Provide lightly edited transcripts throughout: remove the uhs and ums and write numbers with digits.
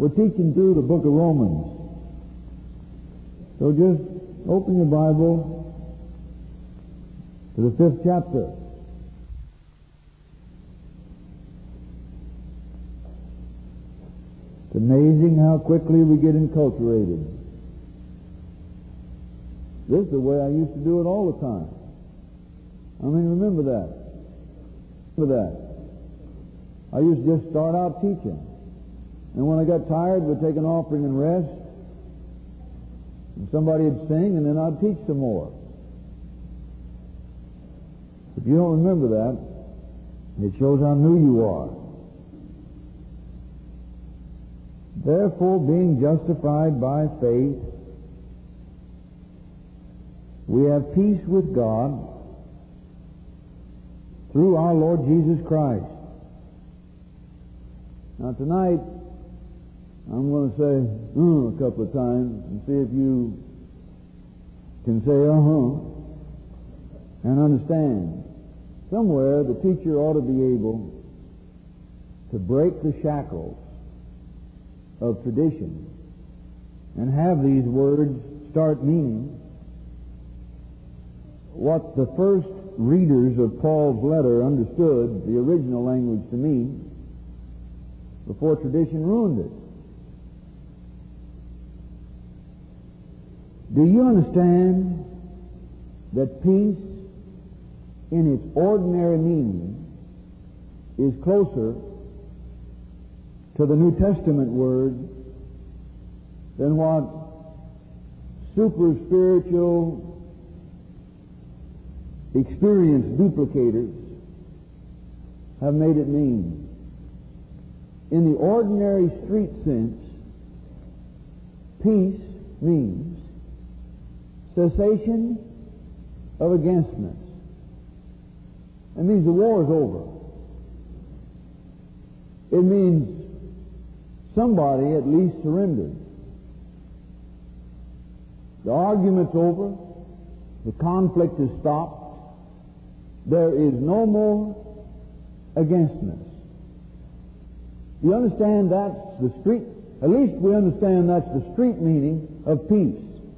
We're teaching through the book of Romans. So just open your Bible to the 5th chapter. It's amazing how quickly we get enculturated. This is the way I used to do it all the time. I mean, remember that. Remember that. I used to just start out teaching. And when I got tired, we'd take an offering and rest. And somebody would sing, and then I'd teach some more. If you don't remember that, it shows how new you are. Therefore, being justified by faith, we have peace with God through our Lord Jesus Christ. Now tonight, I'm going to say a couple of times and see if you can say and understand. Somewhere the teacher ought to be able to break the shackles of tradition and have these words start meaning what the first readers of Paul's letter understood the original language to mean before tradition ruined it. Do you understand that peace in its ordinary meaning is closer to the New Testament word than what super spiritual experienced duplicators have made it mean? In the ordinary street sense, peace means cessation of againstness. It means the war is over. It means somebody at least surrendered. The argument's over. The conflict is stopped. There is no more againstness. You understand that's the street, at least we understand that's the street meaning of peace.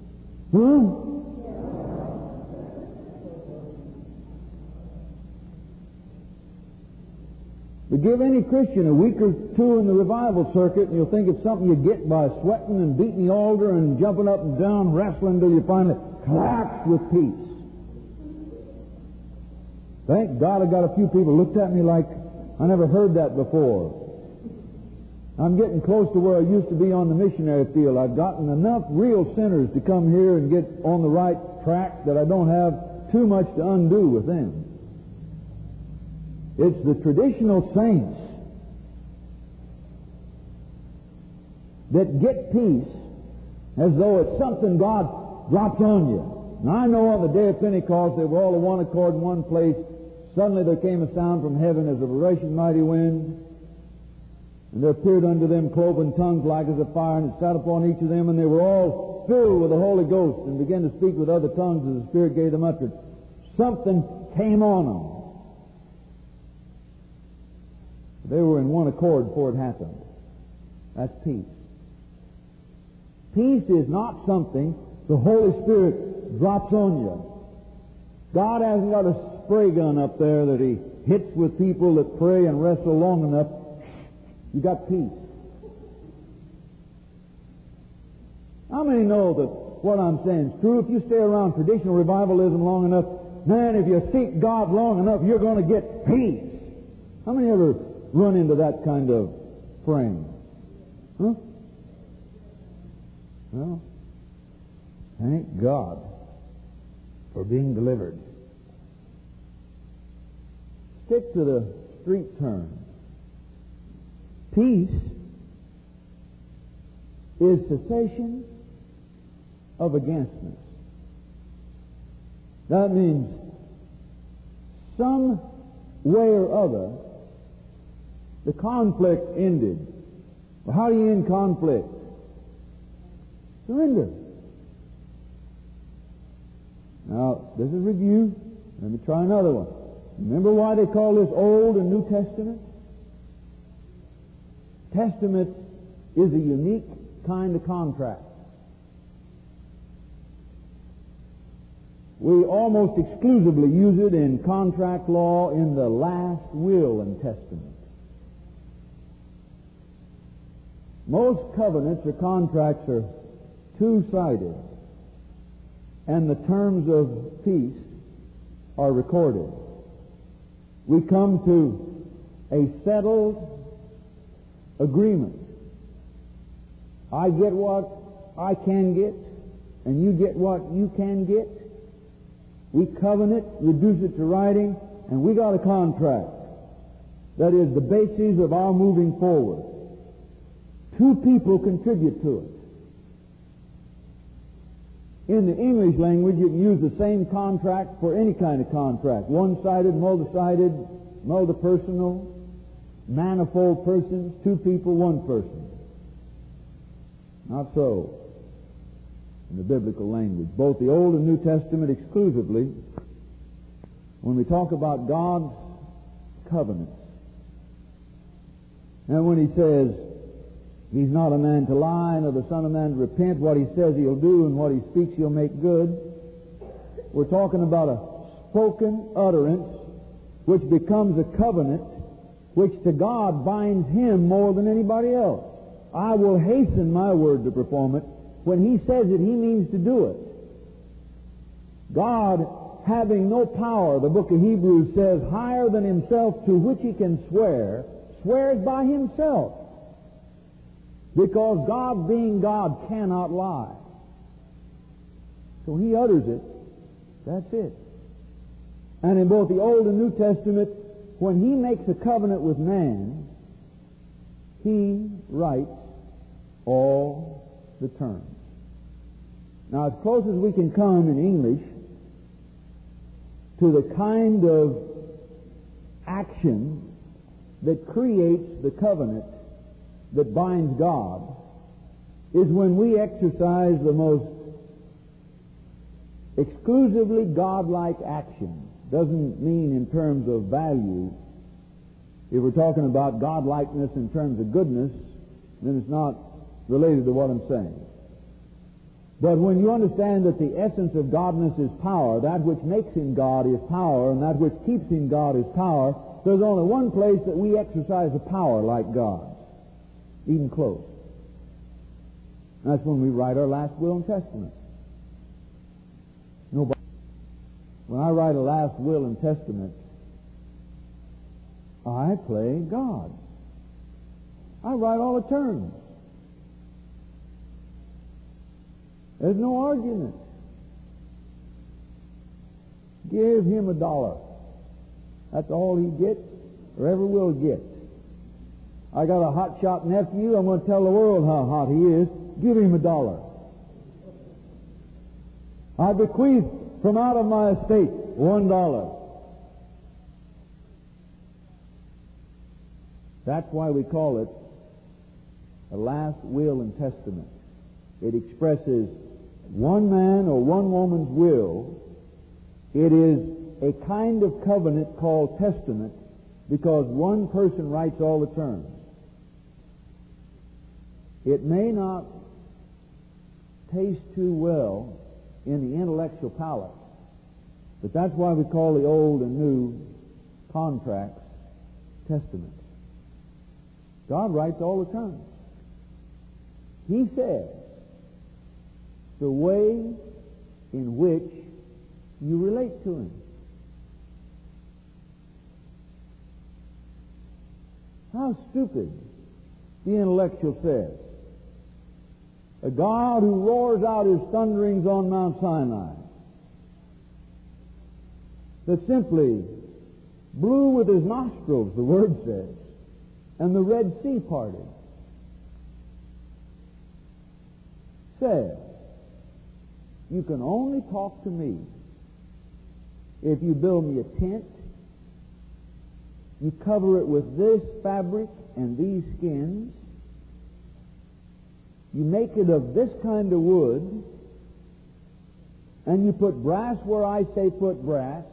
But give any Christian a week or two in the revival circuit and you'll think it's something you get by sweating and beating the altar and jumping up and down, wrestling until you finally collapse with peace. Thank God I got a few people looked at me like I never heard that before. I'm getting close to where I used to be on the missionary field. I've gotten enough real sinners to come here and get on the right track that I don't have too much to undo with them. It's the traditional saints that get peace as though it's something God drops on you. Now I know on the day of Pentecost they were all of one accord in one place. Suddenly there came a sound from heaven as of a rushing mighty wind. And there appeared unto them cloven tongues like as of fire, and it sat upon each of them, and they were all filled with the Holy Ghost, and began to speak with other tongues as the Spirit gave them utterance. Something came on them. They were in one accord before it happened. That's peace. Peace is not something the Holy Spirit drops on you. God hasn't got a spray gun up there that He hits with people that pray and wrestle long enough. You got peace. How many know that what I'm saying is true? If you stay around traditional revivalism long enough, man, if you seek God long enough, you're going to get peace. How many ever run into that kind of frame? Huh? Well, thank God for being delivered. Stick to the street term. Peace is cessation of againstness. That means some way or other the conflict ended. Well, how do you end conflict? Surrender. Now, this is review. Let me try another one. Remember why they call this Old and New Testament? Testament is a unique kind of contract. We almost exclusively use it in contract law in the last will and testament. Most covenants or contracts are two-sided, and the terms of peace are recorded. We come to a settled agreement. I get what I can get, and you get what you can get. We covenant, reduce it to writing, and we got a contract. That is the basis of our moving forward. Two people contribute to it. In the English language, you can use the same contract for any kind of contract. One-sided, multi-sided, multi-personal, manifold persons, two people, one person. Not so in the biblical language. Both the Old and New Testament exclusively, when we talk about God's covenants, and when He says He's not a man to lie, nor the Son of Man to repent, what He says He'll do and what He speaks He'll make good, we're talking about a spoken utterance which becomes a covenant which to God binds Him more than anybody else. I will hasten my word to perform it. When He says it, He means to do it. God, having no power, the book of Hebrews says, higher than Himself to which He can swear, swears by Himself. Because God, being God, cannot lie. So He utters it. That's it. And in both the Old and New Testament, when He makes a covenant with man, He writes all the terms. Now, as close as we can come in English to the kind of action that creates the covenant that binds God is when we exercise the most exclusively godlike action. Doesn't mean in terms of value. If we're talking about godlikeness in terms of goodness, then it's not related to what I'm saying. But when you understand that the essence of godness is power, that which makes Him God is power, and that which keeps Him God is power, there's only one place that we exercise a power like God, even close. That's when we write our last will and testament. Nobody. When I write a last will and testament, I play God. I write all the terms. There's no argument. Give him $1. That's all he gets or ever will get. I got a hotshot nephew. I'm going to tell the world how hot he is. Give him $1. I bequeath from out of my estate $1. That's why we call it a last will and testament. It expresses one man or one woman's will. It is a kind of covenant called testament because one person writes all the terms. It may not taste too well in the intellectual palate, but that's why we call the Old and New contracts testaments. God writes all the terms. He says the way in which you relate to Him. How stupid, the intellectual says. A God who roars out His thunderings on Mount Sinai, that simply blew with His nostrils, the Word says, and the Red Sea parted, says, you can only talk to me if you build me a tent, you cover it with this fabric and these skins, you make it of this kind of wood, and you put brass where I say put brass,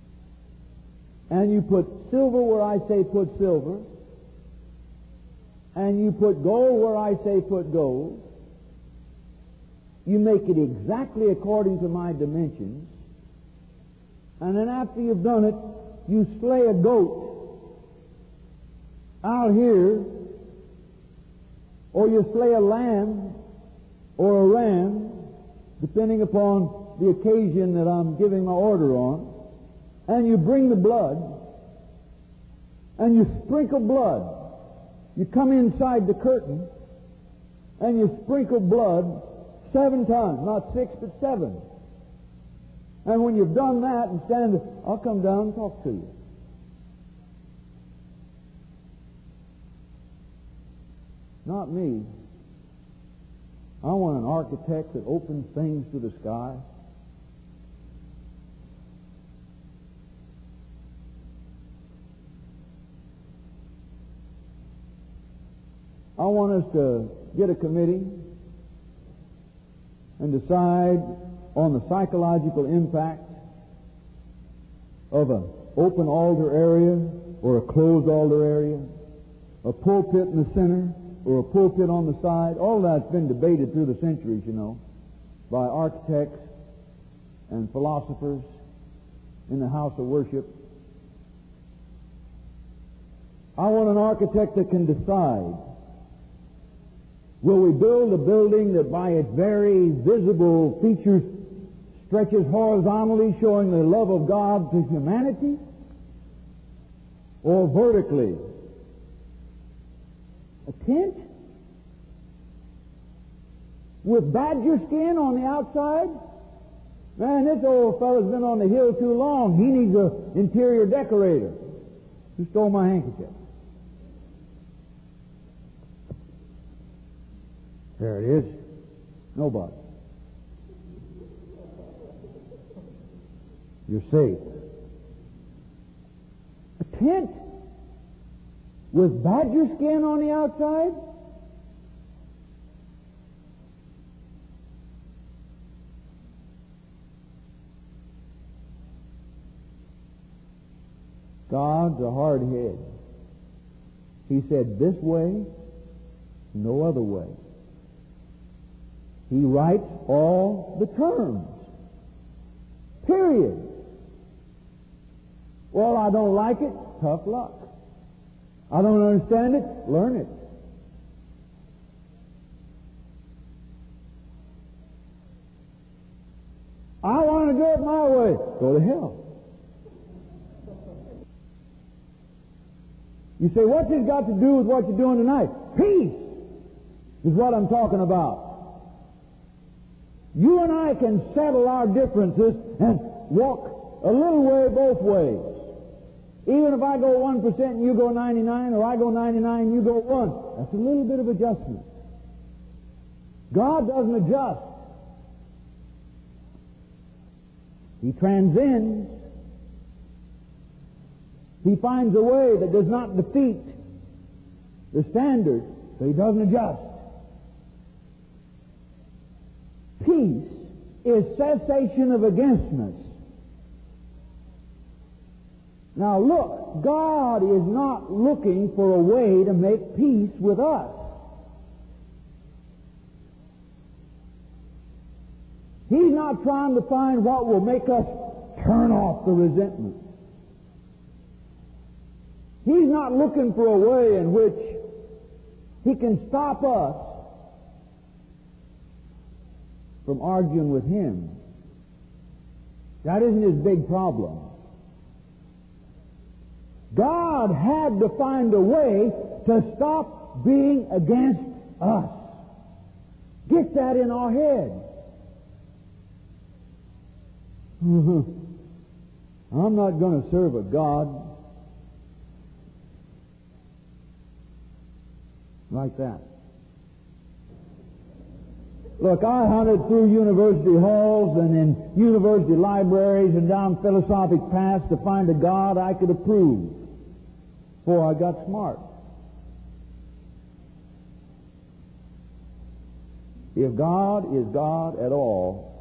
and you put silver where I say put silver, and you put gold where I say put gold. You make it exactly according to my dimensions. And then after you've done it, you slay a goat out here, or you slay a lamb or a ram, depending upon the occasion that I'm giving my order on, and you bring the blood, and you sprinkle blood. You come inside the curtain, and you sprinkle blood 7 times, not 6, but 7. And when you've done that and stand, I'll come down and talk to you. Not me. I want an architect that opens things to the sky. I want us to get a committee and decide on the psychological impact of an open altar area or a closed altar area, a pulpit in the center or a pulpit on the side. All that's been debated through the centuries, you know, by architects and philosophers in the house of worship. I want an architect that can decide, will we build a building that by its very visible features stretches horizontally, showing the love of God to humanity, or vertically? A tent with badger skin on the outside? Man, this old fellow's been on the hill too long. He needs an interior decorator. Who stole my handkerchief? There it is. Nobody. You're safe. A tent with badger skin on the outside? God's a hard head. He said, this way, no other way. He writes all the terms. Period. Well, I don't like it. Tough luck. I don't understand it. Learn it. I want to do it my way. Go to hell. You say, what's this got to do with what you're doing tonight? Peace is what I'm talking about. You and I can settle our differences and walk a little way both ways. Even if I go 1% and you go 99, or I go 99 and you go 1, that's a little bit of adjustment. God doesn't adjust. He transcends. He finds a way that does not defeat the standard, so He doesn't adjust. Peace is cessation of againstness. Now look, God is not looking for a way to make peace with us. He's not trying to find what will make us turn off the resentment. He's not looking for a way in which He can stop us from arguing with Him. That isn't His big problem. God had to find a way to stop being against us. Get that in our head. I'm not going to serve a God like that. Look, I hunted through university halls and in university libraries and down philosophic paths to find a God I could approve before I got smart. If God is God at all,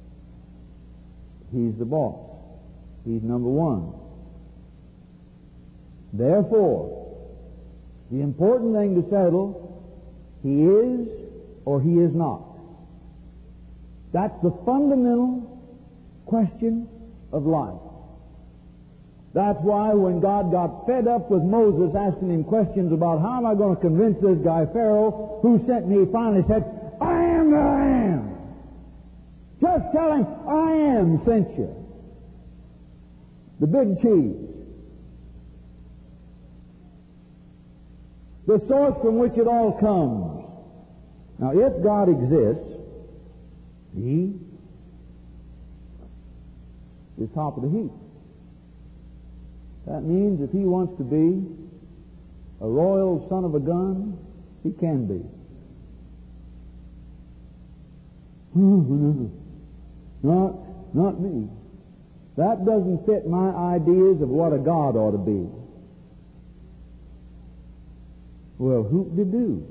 He's the boss. He's number one. Therefore, The important thing to settle, He is or He is not. That's the fundamental question of life. That's why when God got fed up with Moses asking him questions about how am I going to convince this guy Pharaoh who sent me, he finally said, I am that I am. Just tell him, I am sent you. The big cheese. The source from which it all comes. Now, if God exists, He is top of the heap. That means if He wants to be a royal son of a gun, He can be. Not me. That doesn't fit my ideas of what a God ought to be. Well, whoop-de-doo.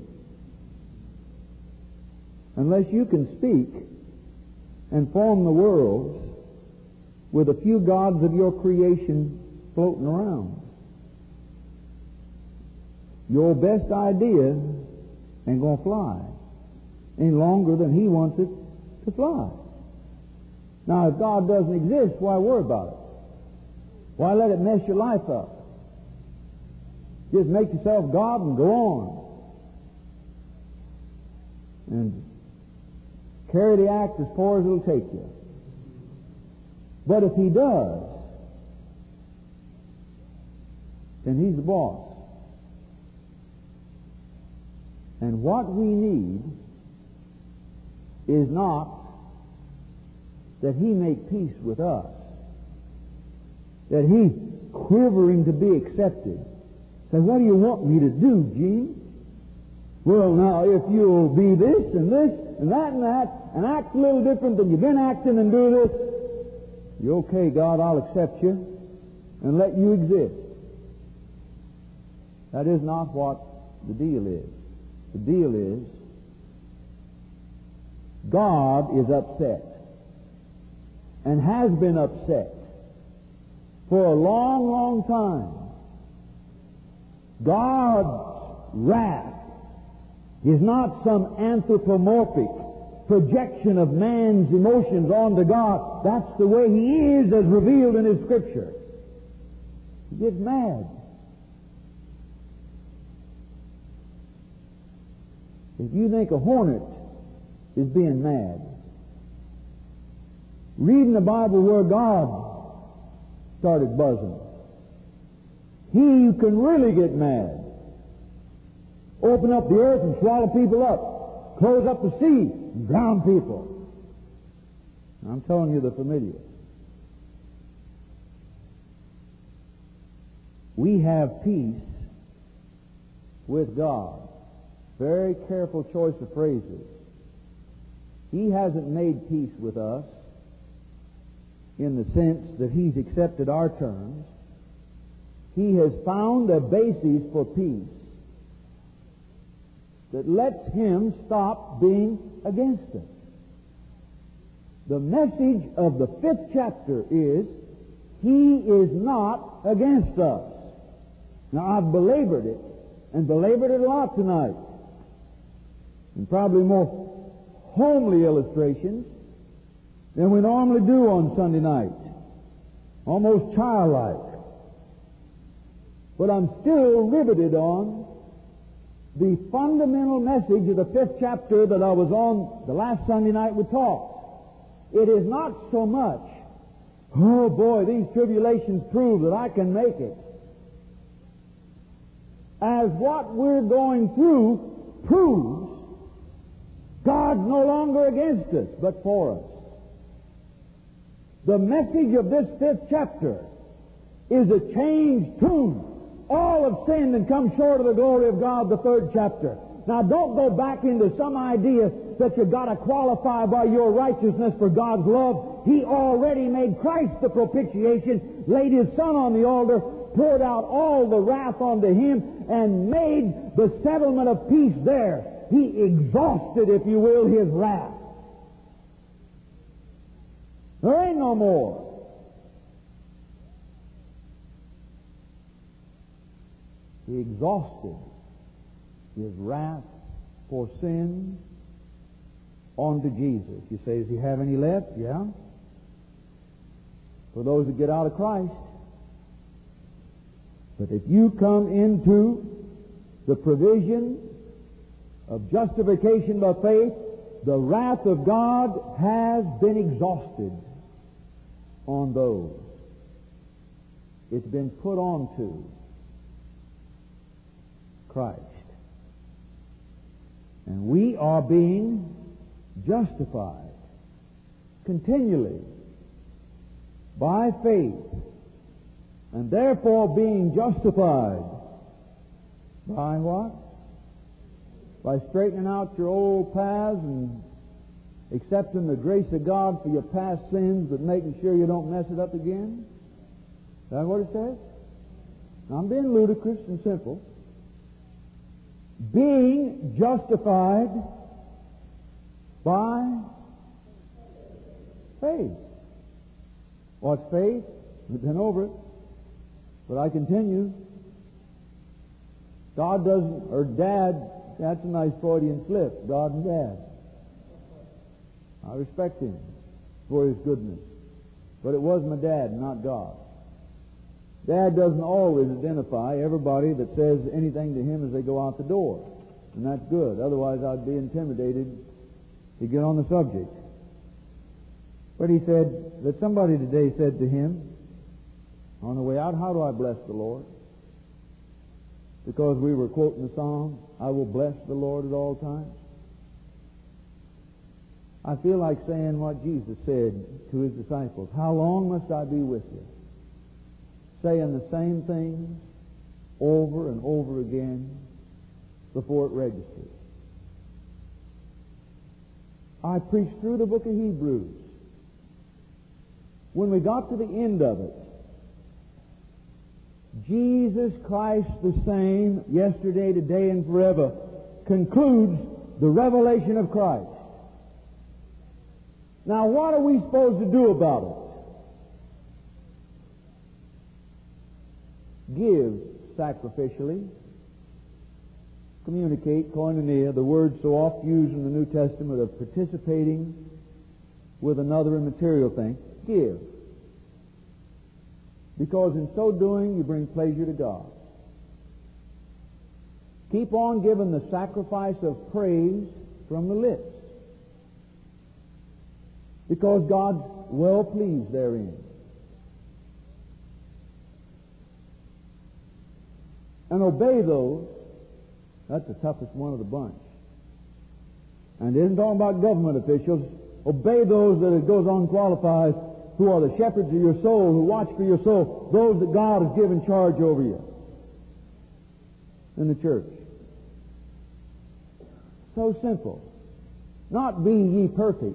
Unless you can speak and form the world with a few gods of your creation floating around, your best idea ain't going to fly any longer than He wants it to fly. Now, if God doesn't exist, why worry about it? Why let it mess your life up? Just make yourself God and go on. And carry the act as far as it'll take you. But if He does, then He's the boss. And what we need is not that He make peace with us, that He quivering to be accepted. Say, what do you want me to do, Gene? Well, now, if you'll be this and this and that, and act a little different than you've been acting and do this, you're okay, God, I'll accept you and let you exist. That is not what the deal is. The deal is God is upset and has been upset for a long, long time. God's wrath is not some anthropomorphic projection of man's emotions onto God. That's the way He is as revealed in His Scripture. He gets mad. If you think a hornet is being mad, read in the Bible where God started buzzing. He can really get mad. Open up the earth and swallow people up. Close up the sea and drown people. I'm telling you the familiar. We have peace with God. Very careful choice of phrases. He hasn't made peace with us in the sense that He's accepted our terms. He has found a basis for peace that lets Him stop being against us. The message of the 5th chapter is, He is not against us. Now, I've belabored it, and belabored it a lot tonight. And probably more homely illustrations than we normally do on Sunday night. Almost childlike. But I'm still riveted on the fundamental message of the 5th chapter that I was on the last Sunday night we talked. It is not so much, oh boy, these tribulations prove that I can make it, as what we're going through proves God's no longer against us, but for us. The message of this 5th chapter is a changed tune. All have sinned and come short of the glory of God, the 3rd chapter. Now, don't go back into some idea that you've got to qualify by your righteousness for God's love. He already made Christ the propitiation, laid His Son on the altar, poured out all the wrath onto Him, and made the settlement of peace there. He exhausted, if you will, His wrath. There ain't no more. He exhausted His wrath for sin onto Jesus. You say, does He have any left? Yeah. For those that get out of Christ. But if you come into the provision of justification by faith, the wrath of God has been exhausted on those. It's been put onto Christ. And we are being justified continually by faith, and therefore being justified by what? By straightening out your old paths and accepting the grace of God for your past sins, but making sure you don't mess it up again. Is that what it says? Now, I'm being ludicrous and simple. Being justified by faith. What's faith? We've been over it. But I continue. God doesn't, or Dad, that's a nice Freudian slip, God and Dad. I respect Him for His goodness. But it was my dad, not God. Dad doesn't always identify everybody that says anything to him as they go out the door. And that's good. Otherwise I'd be intimidated to get on the subject. But he said that somebody today said to him on the way out, how do I bless the Lord? Because we were quoting the song, I will bless the Lord at all times. I feel like saying what Jesus said to His disciples. How long must I be with you? Saying the same things over and over again before it registers. I preached through the book of Hebrews. When we got to the end of it, Jesus Christ the same, yesterday, today, and forever, concludes the revelation of Christ. Now, what are we supposed to do about it? Give sacrificially. Communicate, koinonia, the word so oft used in the New Testament of participating with another in material things. Give. Because in so doing, you bring pleasure to God. Keep on giving the sacrifice of praise from the lips. Because God's well pleased therein. And obey those. That's the toughest one of the bunch. And it isn't talking about government officials. Obey those that it goes on qualifies, who are the shepherds of your soul, who watch for your soul, those that God has given charge over you in the church. So simple. Not be ye perfect.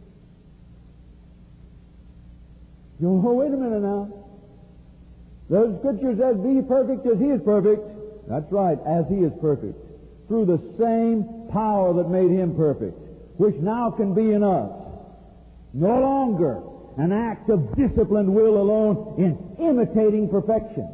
You go, wait a minute now. The Scripture says, be ye perfect as He is perfect. That's right, as He is perfect. Through the same power that made Him perfect, which now can be in us. No longer an act of disciplined will alone in imitating perfection.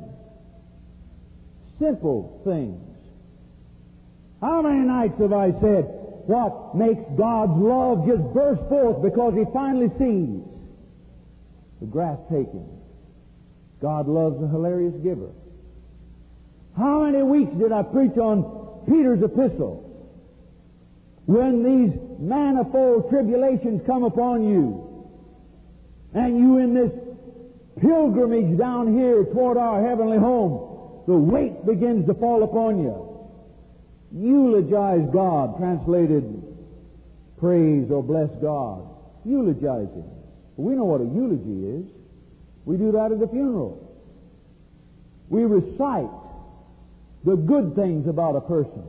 Simple things. How many nights have I said, what makes God's love just burst forth because He finally sees the grass taken? God loves a hilarious giver. How many weeks did I preach on Peter's epistle? When these manifold tribulations come upon you, and you in this pilgrimage down here toward our heavenly home, the weight begins to fall upon you. Eulogize God, translated praise or bless God. Eulogize Him. We know what a eulogy is. We do that at the funeral. We recite the good things about a person.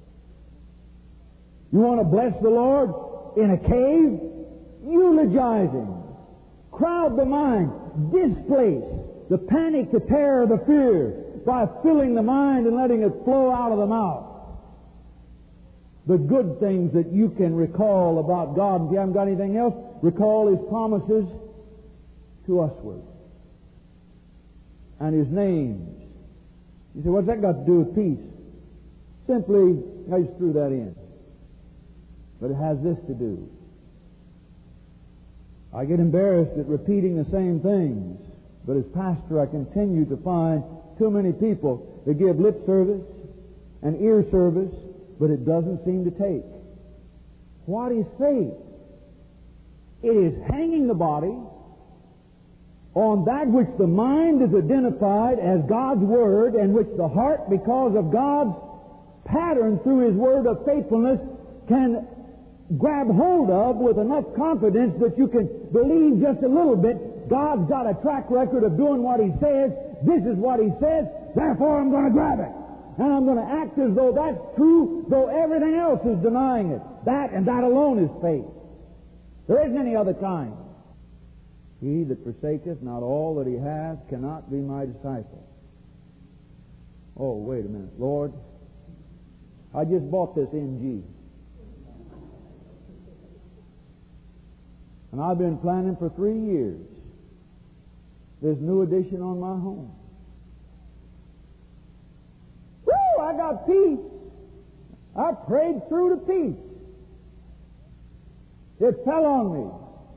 You want to bless the Lord in a cave? Eulogize Him. Crowd the mind. Displace the panic, the terror, the fear by filling the mind and letting it flow out of the mouth. The good things that you can recall about God. If you haven't got anything else, recall His promises to usward. And His names. You say, what's that got to do with peace? simply, I just threw that in. But it has this to do. I get embarrassed at repeating the same things, but as pastor I continue to find too many people that give lip service and ear service, but it doesn't seem to take. What is faith? It is hanging the body on that which the mind is identified as God's Word, and which the heart, because of God's pattern through His Word of faithfulness, can grab hold of with enough confidence that you can believe just a little bit. God's got a track record of doing what He says. This is what He says, therefore I'm going to grab it. And I'm going to act as though that's true, though everything else is denying it. That and that alone is faith. There isn't any other kind. He that forsaketh not all that he hath cannot be my disciple. Oh, wait a minute. Lord, I just bought this NG. And I've been planning for 3 years this new addition on my home. Woo! I got peace. I prayed through to peace. It fell on me.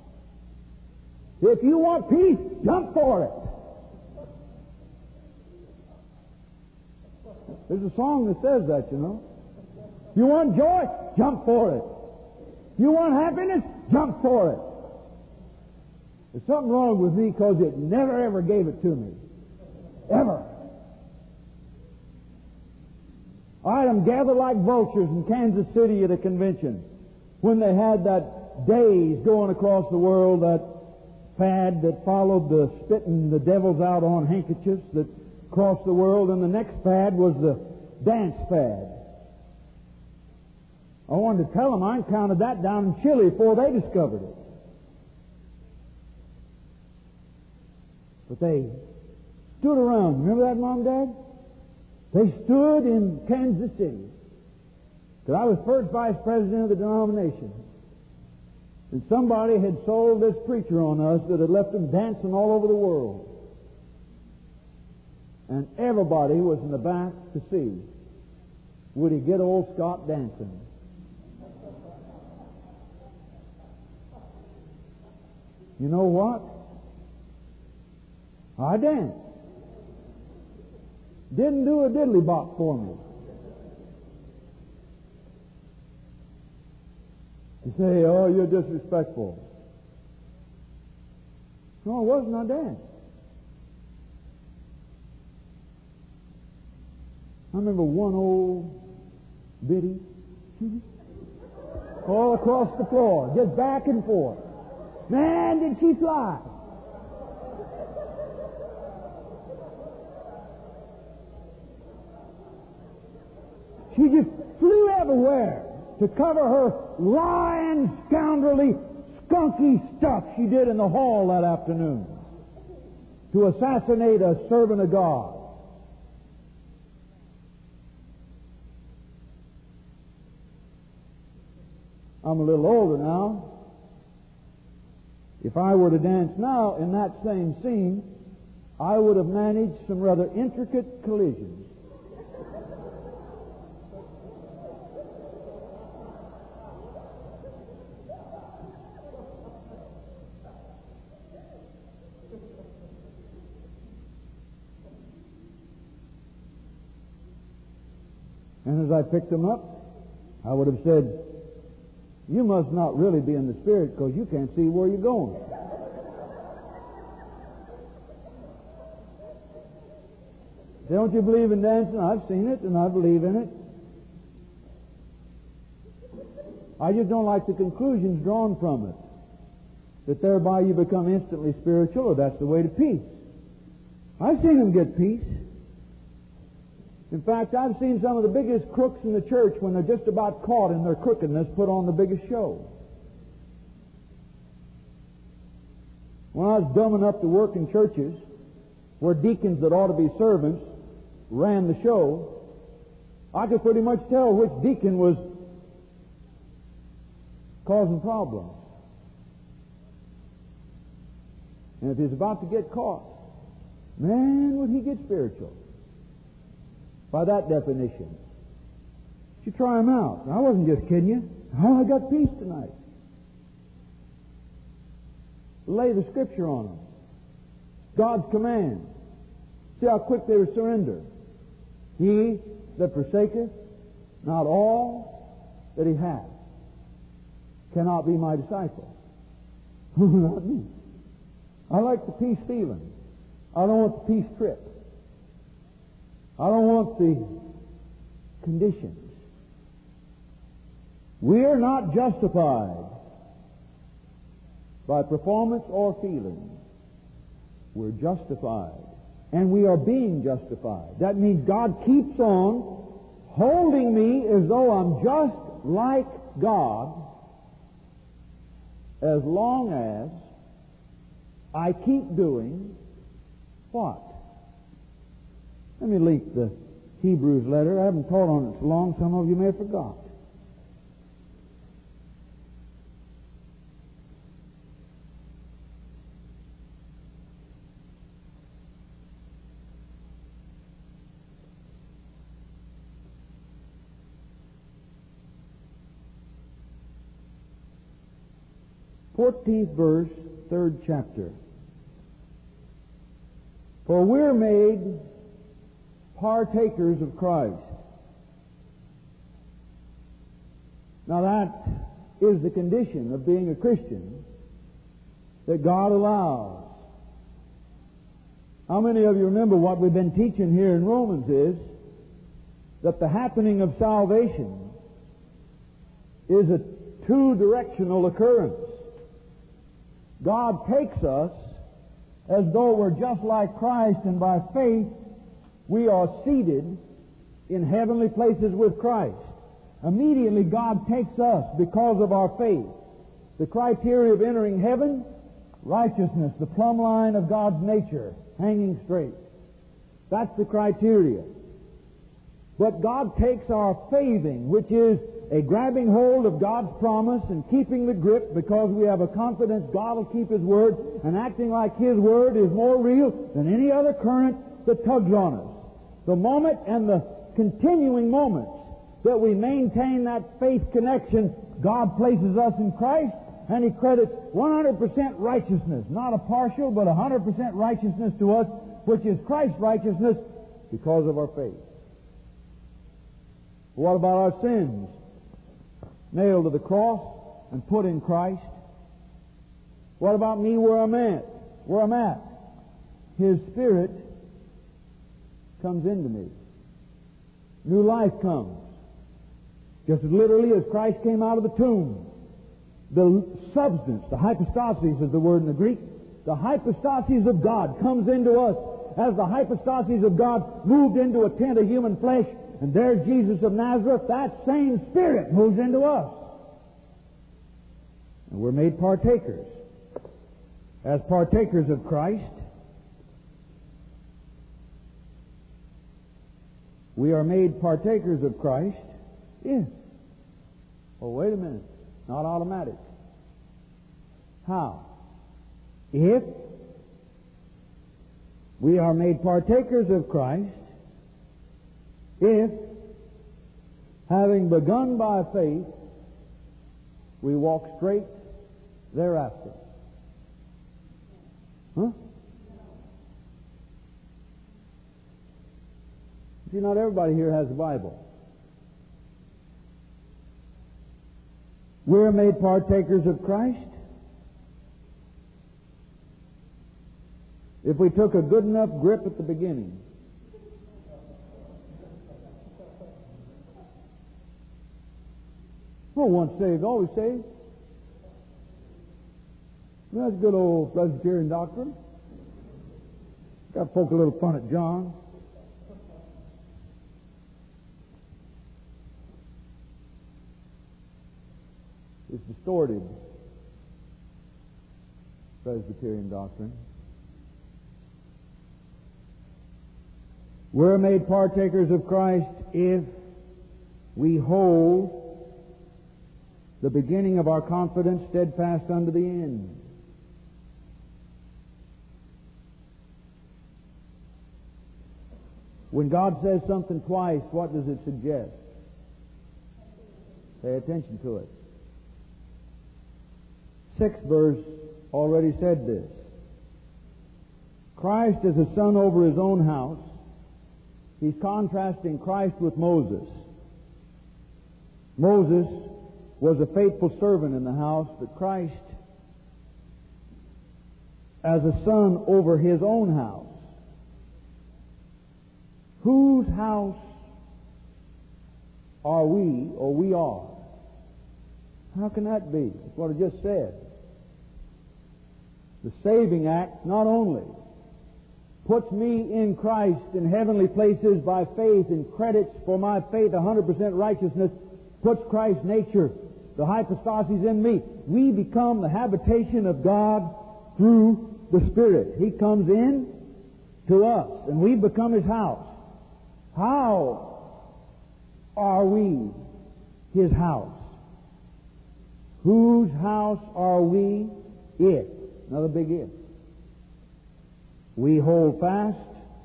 If you want peace, jump for it. There's a song that says that, you know. You want joy? Jump for it. You want happiness? Jump for it. There's something wrong with me because it never ever gave it to me. Ever. I had them gathered like vultures in Kansas City at a convention when they had that days going across the world, that fad that followed the spitting the devils out on handkerchiefs that crossed the world, and the next fad was the dance fad. I wanted to tell them I encountered that down in Chile before they discovered it. But they stood around. Remember that, Mom and Dad? They stood in Kansas City. Because I was first vice president of the denomination. And somebody had sold this preacher on us that had left them dancing all over the world. And everybody was in the back to see, would he get old Scott dancing? You know what? I danced. Didn't do a diddly bop for me. You say, oh, you're disrespectful. No, I wasn't. I danced. I remember one old biddy all across the floor, just back and forth. Man, did she fly. She just flew everywhere to cover her lying, scoundrelly, skunky stuff she did in the hall that afternoon to assassinate a servant of God. I'm a little older now. If I were to dance now in that same scene, I would have managed some rather intricate collisions. And as I picked them up, I would have said, you must not really be in the Spirit because you can't see where you're going. Don't you believe in dancing? I've seen it and I believe in it. I just don't like the conclusions drawn from it. That thereby you become instantly spiritual, or that's the way to peace. I've seen them get peace. In fact, I've seen some of the biggest crooks in the church, when they're just about caught in their crookedness, put on the biggest show. When I was dumb enough to work in churches where deacons that ought to be servants ran the show, I could pretty much tell which deacon was causing problems. And if he's about to get caught, man, would he get spiritual. By that definition. You try them out. I wasn't just kidding you. Oh, I got peace tonight. Lay the Scripture on them. God's command. See how quick they would surrender. He that forsaketh not all that he hath cannot be my disciple. Not me. I like the peace feeling. I don't want the peace trip. I don't want the conditions. We are not justified by performance or feeling. We're justified. And we are being justified. That means God keeps on holding me as though I'm just like God as long as I keep doing what? Let me link the Hebrews letter. I haven't taught on it so long, some of you may have forgot. Fourteenth verse, third chapter. For we're made partakers of Christ. Now that is the condition of being a Christian that God allows. How many of you remember what we've been teaching here in Romans is that the happening of salvation is a two-directional occurrence. God takes us as though we're just like Christ, and by faith we are seated in heavenly places with Christ. Immediately God takes us because of our faith. The criteria of entering heaven, righteousness, the plumb line of God's nature, hanging straight. That's the criteria. But God takes our faithing, which is a grabbing hold of God's promise and keeping the grip because we have a confidence God will keep His word, and acting like His word is more real than any other current that tugs on us. The moment and the continuing moments that we maintain that faith connection, God places us in Christ, and He credits 100% righteousness, not a partial but 100% righteousness to us, which is Christ's righteousness because of our faith. What about our sins? Nailed to the cross and put in Christ. What about me where I'm at? Where I'm at? His Spirit comes into me. New life comes. Just as literally as Christ came out of the tomb. The substance, the hypostasis is the word in the Greek. The hypostasis of God comes into us as the hypostasis of God moved into a tent of human flesh. And there's Jesus of Nazareth. That same Spirit moves into us. And we're made partakers. As partakers of Christ, we are made partakers of Christ if... Oh, wait a minute. Not automatic. How? If we are made partakers of Christ, if, having begun by faith, we walk straight thereafter. Huh? See, not everybody here has the Bible. We're made partakers of Christ if we took a good enough grip at the beginning. Well, once saved, always saved. Well, that's good old Presbyterian doctrine. Got to poke a little fun at John. It's distorted Presbyterian doctrine. We're made partakers of Christ if we hold the beginning of our confidence steadfast unto the end. When God says something twice, what does it suggest? Pay attention to it. 6th verse already said this. Christ is a son over his own house. He's contrasting Christ with Moses. Moses was a faithful servant in the house, but Christ as a son over his own house. Whose house are we, or we are? How can that be? That's what I just said. The saving act not only puts me in Christ in heavenly places by faith and credits for my faith 100% righteousness, puts Christ's nature, the hypostasis in me. We become the habitation of God through the Spirit. He comes in to us, and we become His house. How are we His house? Whose house are we? It. Another big if. We hold fast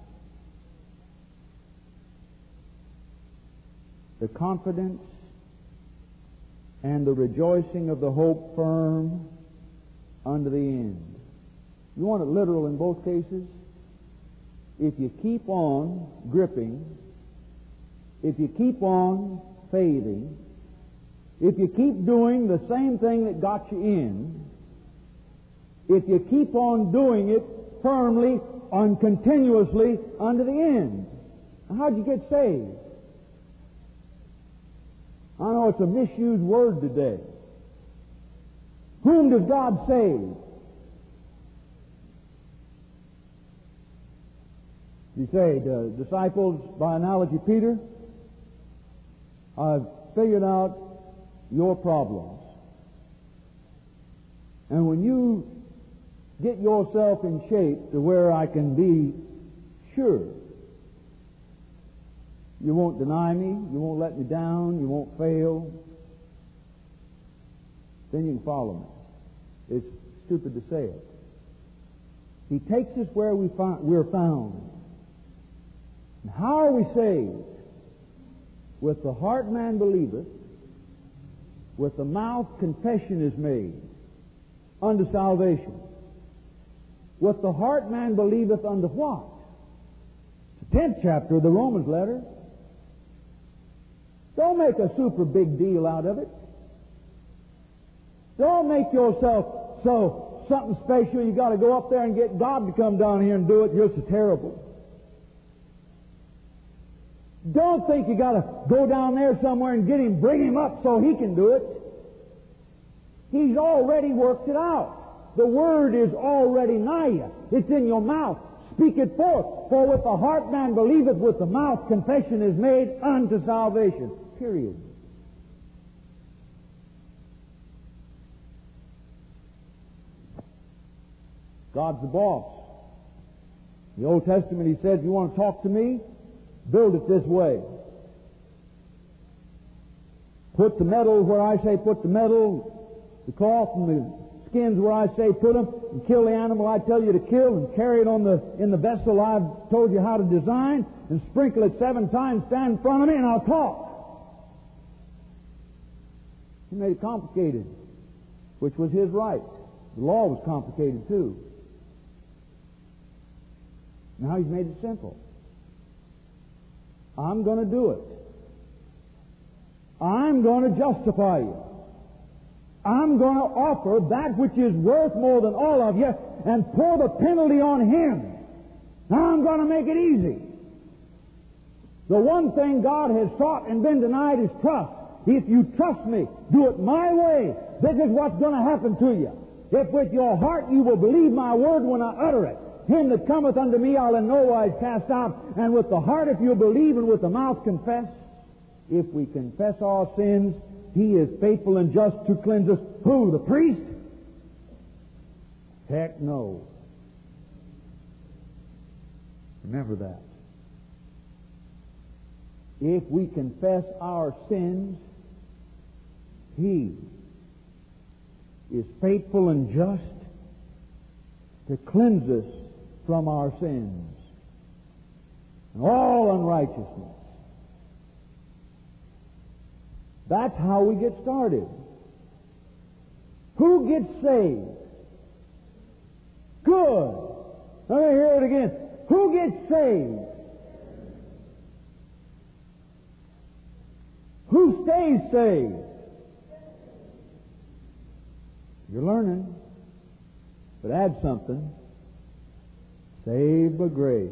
the confidence and the rejoicing of the hope firm unto the end. You want it literal in both cases? If you keep on gripping, if you keep on faithing, if you keep doing the same thing that got you in, if you keep on doing it firmly and continuously unto the end. How'd you get saved? I know it's a misused word today. Whom does God save? You say, the disciples, by analogy, Peter, I've figured out your problems. And when you get yourself in shape to where I can be sure you won't deny me, you won't let me down, you won't fail, then you can follow me. It's stupid to say it. He takes us where we're found. And how are we saved? With the heart man believeth, with the mouth confession is made unto salvation. With the heart man believeth unto what? It's the 10th chapter of the Romans letter. Don't make a super big deal out of it. Don't make yourself so something special you got to go up there and get God to come down here and do it. You're so terrible. Don't think you got to go down there somewhere and get Him, bring Him up so He can do it. He's already worked it out. The Word is already nigh you. It's in your mouth. Speak it forth. For with the heart man believeth, with the mouth confession is made unto salvation. Period. God's the boss. In the Old Testament He said, if you want to talk to me, build it this way. Put the metal where I say put the metal, the cloth and the skins where I say put them, and kill the animal I tell you to kill, and carry it in the vessel I've told you how to design, and sprinkle it 7 times, stand in front of me, and I'll talk. He made it complicated, which was His right. The law was complicated too. Now He's made it simple. I'm going to do it. I'm going to justify you. I'm going to offer that which is worth more than all of you and pour the penalty on Him. Now I'm going to make it easy. The one thing God has sought and been denied is trust. If you trust me, do it my way, this is what's going to happen to you. If with your heart you will believe my word when I utter it, him that cometh unto me I'll in no wise cast out. And with the heart if you believe, and with the mouth confess. If we confess our sins, He is faithful and just to cleanse us. Who? The priest? Heck no. Remember that. If we confess our sins, He is faithful and just to cleanse us from our sins and all unrighteousness. That's how we get started. Who gets saved? Good. Let me hear it again. Who gets saved? Who stays saved? You're learning. But add something. Saved by grace.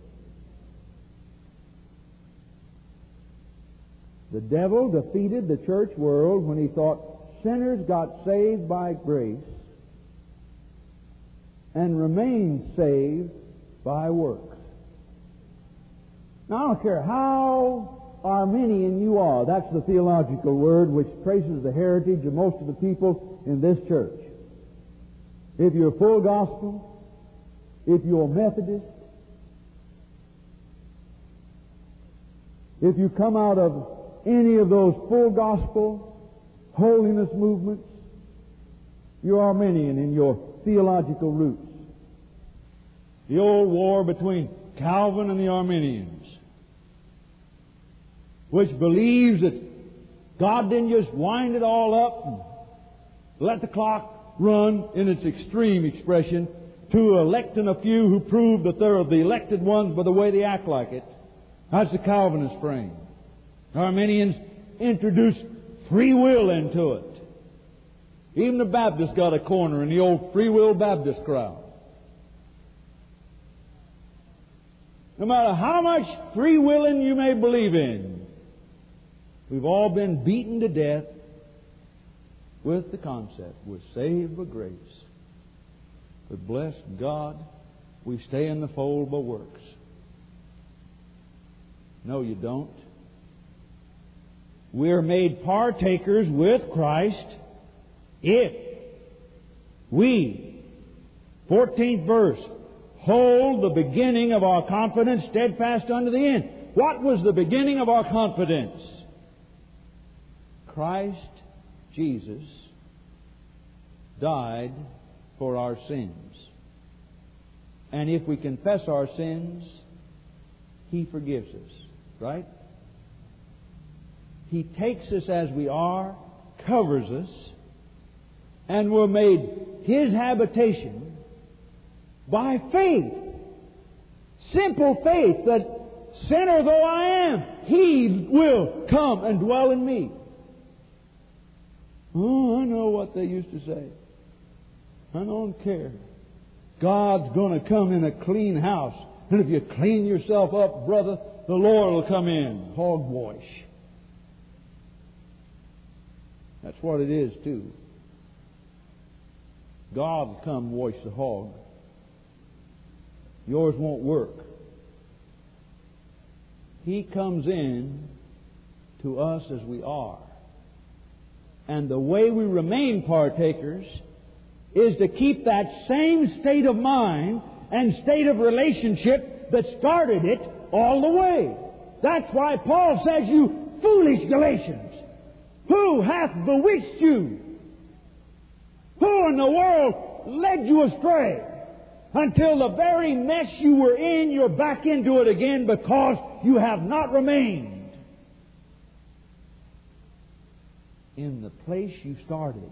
The devil defeated the church world when he thought sinners got saved by grace and remained saved by works. Now, I don't care how Arminian you are. That's the theological word which traces the heritage of most of the people in this church. If you're full gospel, if you're Methodist, if you come out of any of those full gospel, holiness movements, you're Arminian in your theological roots. The old war between Calvin and the Arminians, which believes that God didn't just wind it all up and let the clock run in its extreme expression to electing a few who prove that they're the elected ones by the way they act like it. That's the Calvinist frame. The Arminians introduced free will into it. Even the Baptists got a corner in the old free will Baptist crowd. No matter how much free willing you may believe in, we've all been beaten to death with the concept, we're saved by grace. But bless God, we stay in the fold by works. No, you don't. We're made partakers with Christ if we, 14th verse, hold the beginning of our confidence steadfast unto the end. What was the beginning of our confidence? Christ Jesus died for our sins. And if we confess our sins, He forgives us. Right? He takes us as we are, covers us, and we're made His habitation by faith. Simple faith that, sinner though I am, He will come and dwell in me. Oh, I know what they used to say. I don't care. God's going to come in a clean house. And if you clean yourself up, brother, the Lord will come in. Hogwash. That's what it is, too. God will come wash the hog. Yours won't work. He comes in to us as we are. And the way we remain partakers is to keep that same state of mind and state of relationship that started it all the way. That's why Paul says, you foolish Galatians, who hath bewitched you? Who in the world led you astray? Until the very mess you were in, you're back into it again because you have not remained in the place you started.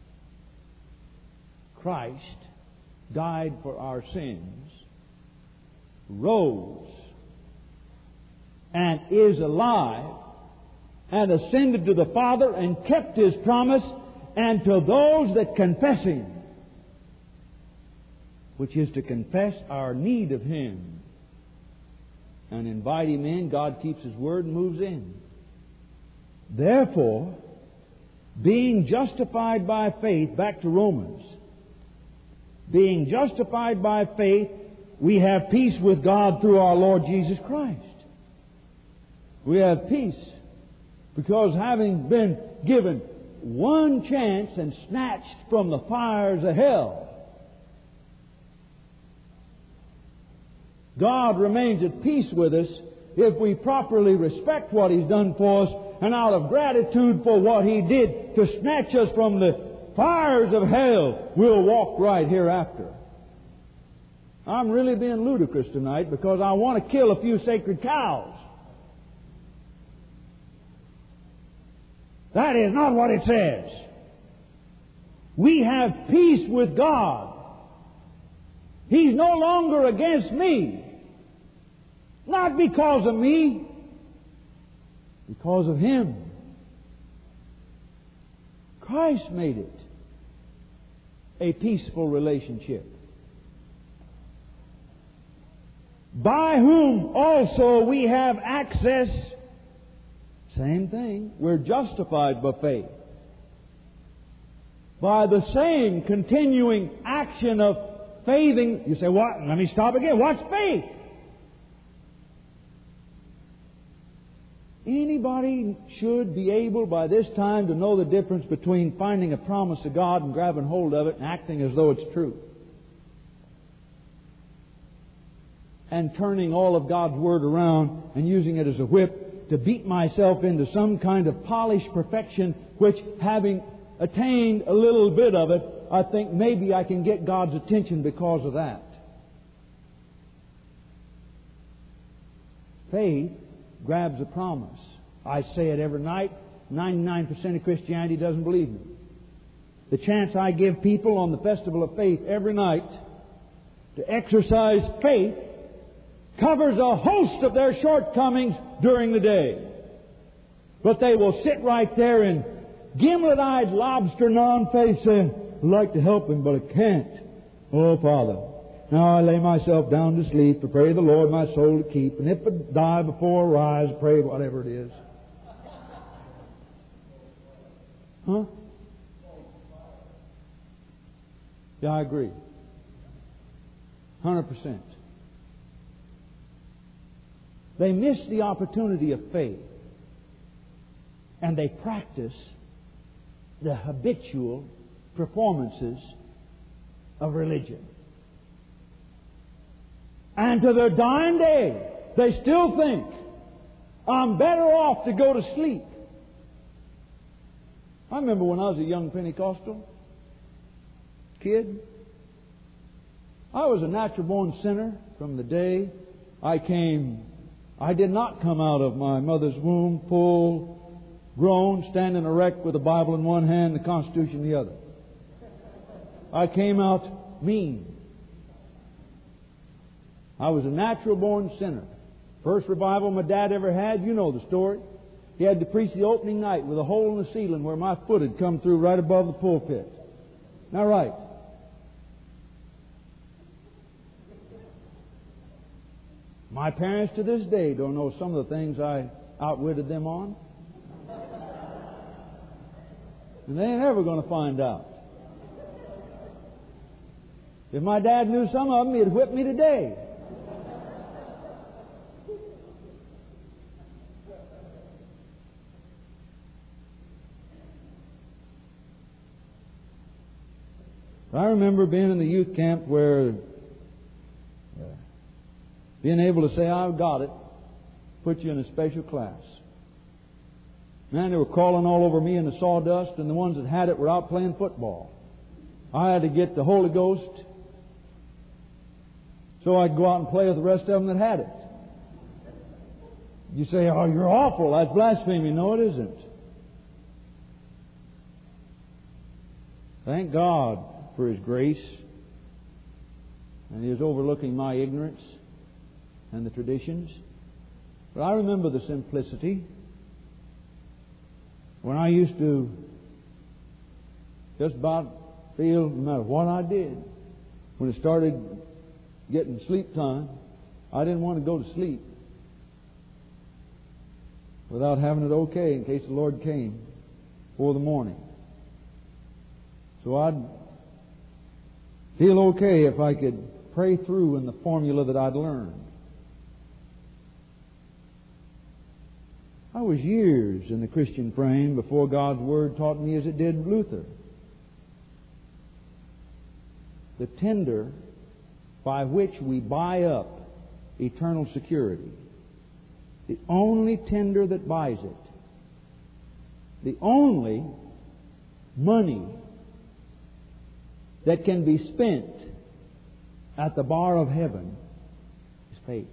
Christ died for our sins, rose, and is alive, and ascended to the Father, and kept His promise, and to those that confess Him, which is to confess our need of Him and invite Him in, God keeps His word and moves in. Therefore, being justified by faith, back to Romans, being justified by faith, we have peace with God through our Lord Jesus Christ. We have peace because having been given one chance and snatched from the fires of hell, God remains at peace with us if we properly respect what He's done for us, and out of gratitude for what He did to snatch us from the fires of hell, we'll walk right hereafter. I'm really being ludicrous tonight because I want to kill a few sacred cows. That is not what it says. We have peace with God. He's no longer against me. Not because of me, because of Him. Christ made it a peaceful relationship. By whom also we have access. Same thing. We're justified by faith. By the same continuing action of faithing. You say, what? Let me stop again. What's faith? Anybody should be able by this time to know the difference between finding a promise of God and grabbing hold of it and acting as though it's true, and turning all of God's Word around and using it as a whip to beat myself into some kind of polished perfection, which, having attained a little bit of it, I think maybe I can get God's attention because of that. Faith grabs a promise. I say it every night. 99% of Christianity doesn't believe me. The chance I give people on the Festival of Faith every night to exercise faith covers a host of their shortcomings during the day. But they will sit right there in gimlet-eyed, lobster non-face saying, I'd like to help him, but I can't. Oh, Father, now I lay myself down to sleep to pray the Lord my soul to keep, and if I die before I rise, pray whatever it is. Huh? Yeah, I agree. 100%. They miss the opportunity of faith, and they practice the habitual performances of religion. And to their dying day, they still think, I'm better off to go to sleep. I remember when I was a young Pentecostal kid, I was a natural-born sinner from the day I came. I did not come out of my mother's womb full grown, standing erect with the Bible in one hand and the Constitution in the other. I came out mean. I was a natural-born sinner. First revival my dad ever had, you know the story. He had to preach the opening night with a hole in the ceiling where my foot had come through right above the pulpit. Now, right. My parents to this day don't know some of the things I outwitted them on. And they ain't ever going to find out. If my dad knew some of them, he'd whip me today. I remember being in the youth camp where being able to say, I've got it, put you in a special class. Man, they were crawling all over me in the sawdust, and the ones that had it were out playing football. I had to get the Holy Ghost so I'd go out and play with the rest of them that had it. You say, oh, you're awful. That's blasphemy. No, it isn't. Thank God for His grace, and He is overlooking my ignorance and the traditions. But I remember the simplicity when I used to just about feel, no matter what I did, when it started getting sleep time, I didn't want to go to sleep without having it okay in case the Lord came for the morning. So I'd feel okay if I could pray through in the formula that I'd learned. I was years in the Christian frame before God's Word taught me as it did Luther. The tender by which we buy up eternal security. The only tender that buys it. The only money that can be spent at the bar of heaven is faith.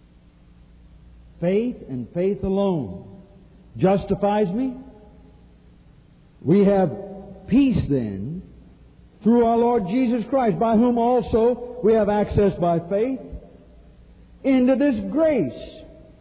Faith and faith alone justifies me, We have peace then through our Lord Jesus Christ, by whom also we have access by faith into this grace,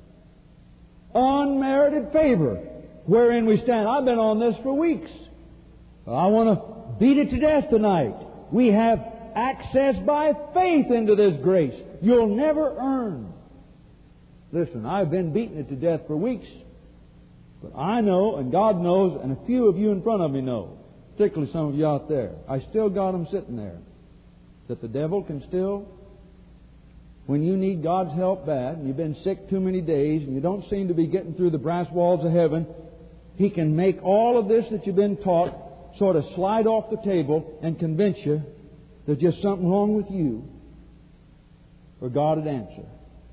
unmerited favor, wherein we stand. I've been on this for weeks. I want to beat it to death tonight. We have access by faith into this grace. You'll never earn. Listen, I've been beating it to death for weeks. But I know, and God knows, and a few of you in front of me know, particularly some of you out there, I still got them sitting there, that the devil can still, when you need God's help bad, and you've been sick too many days, and you don't seem to be getting through the brass walls of heaven, he can make all of this that you've been taught sort of slide off the table and convince you there's just something wrong with you, or God would answer.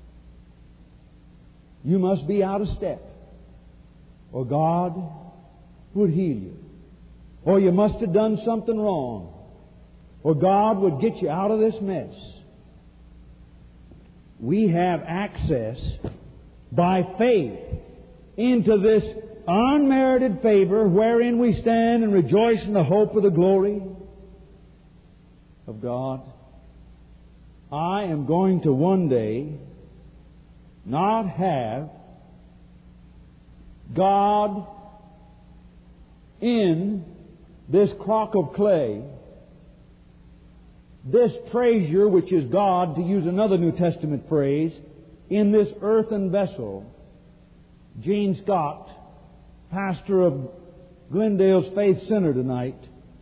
You must be out of step, or God would heal you. Or you must have done something wrong, or God would get you out of this mess. We have access by faith into this unmerited favor wherein we stand and rejoice in the hope of the glory of God. I am going to one day not have God in this crock of clay, this treasure which is God, to use another New Testament phrase, in this earthen vessel. Gene Scott, pastor of Glendale's Faith Center tonight.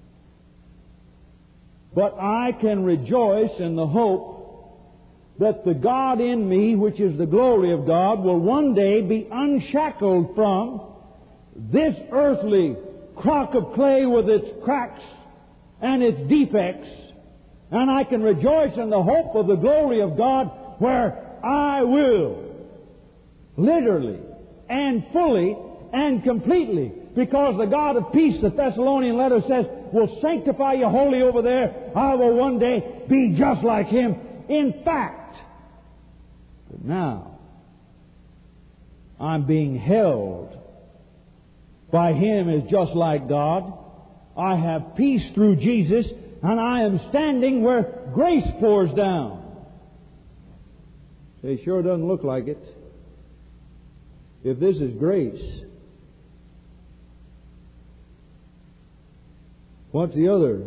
But I can rejoice in the hope that the God in me, which is the glory of God, will one day be unshackled from this earthly crock of clay with its cracks and its defects. And I can rejoice in the hope of the glory of God, where I will literally and fully and completely, because the God of peace, the Thessalonian letter says, will sanctify you wholly over there. I will one day be just like Him. In fact, but now I'm being held by Him as just like God. I have peace through Jesus, and I am standing where grace pours down. It sure doesn't look like it. If this is grace, what's the other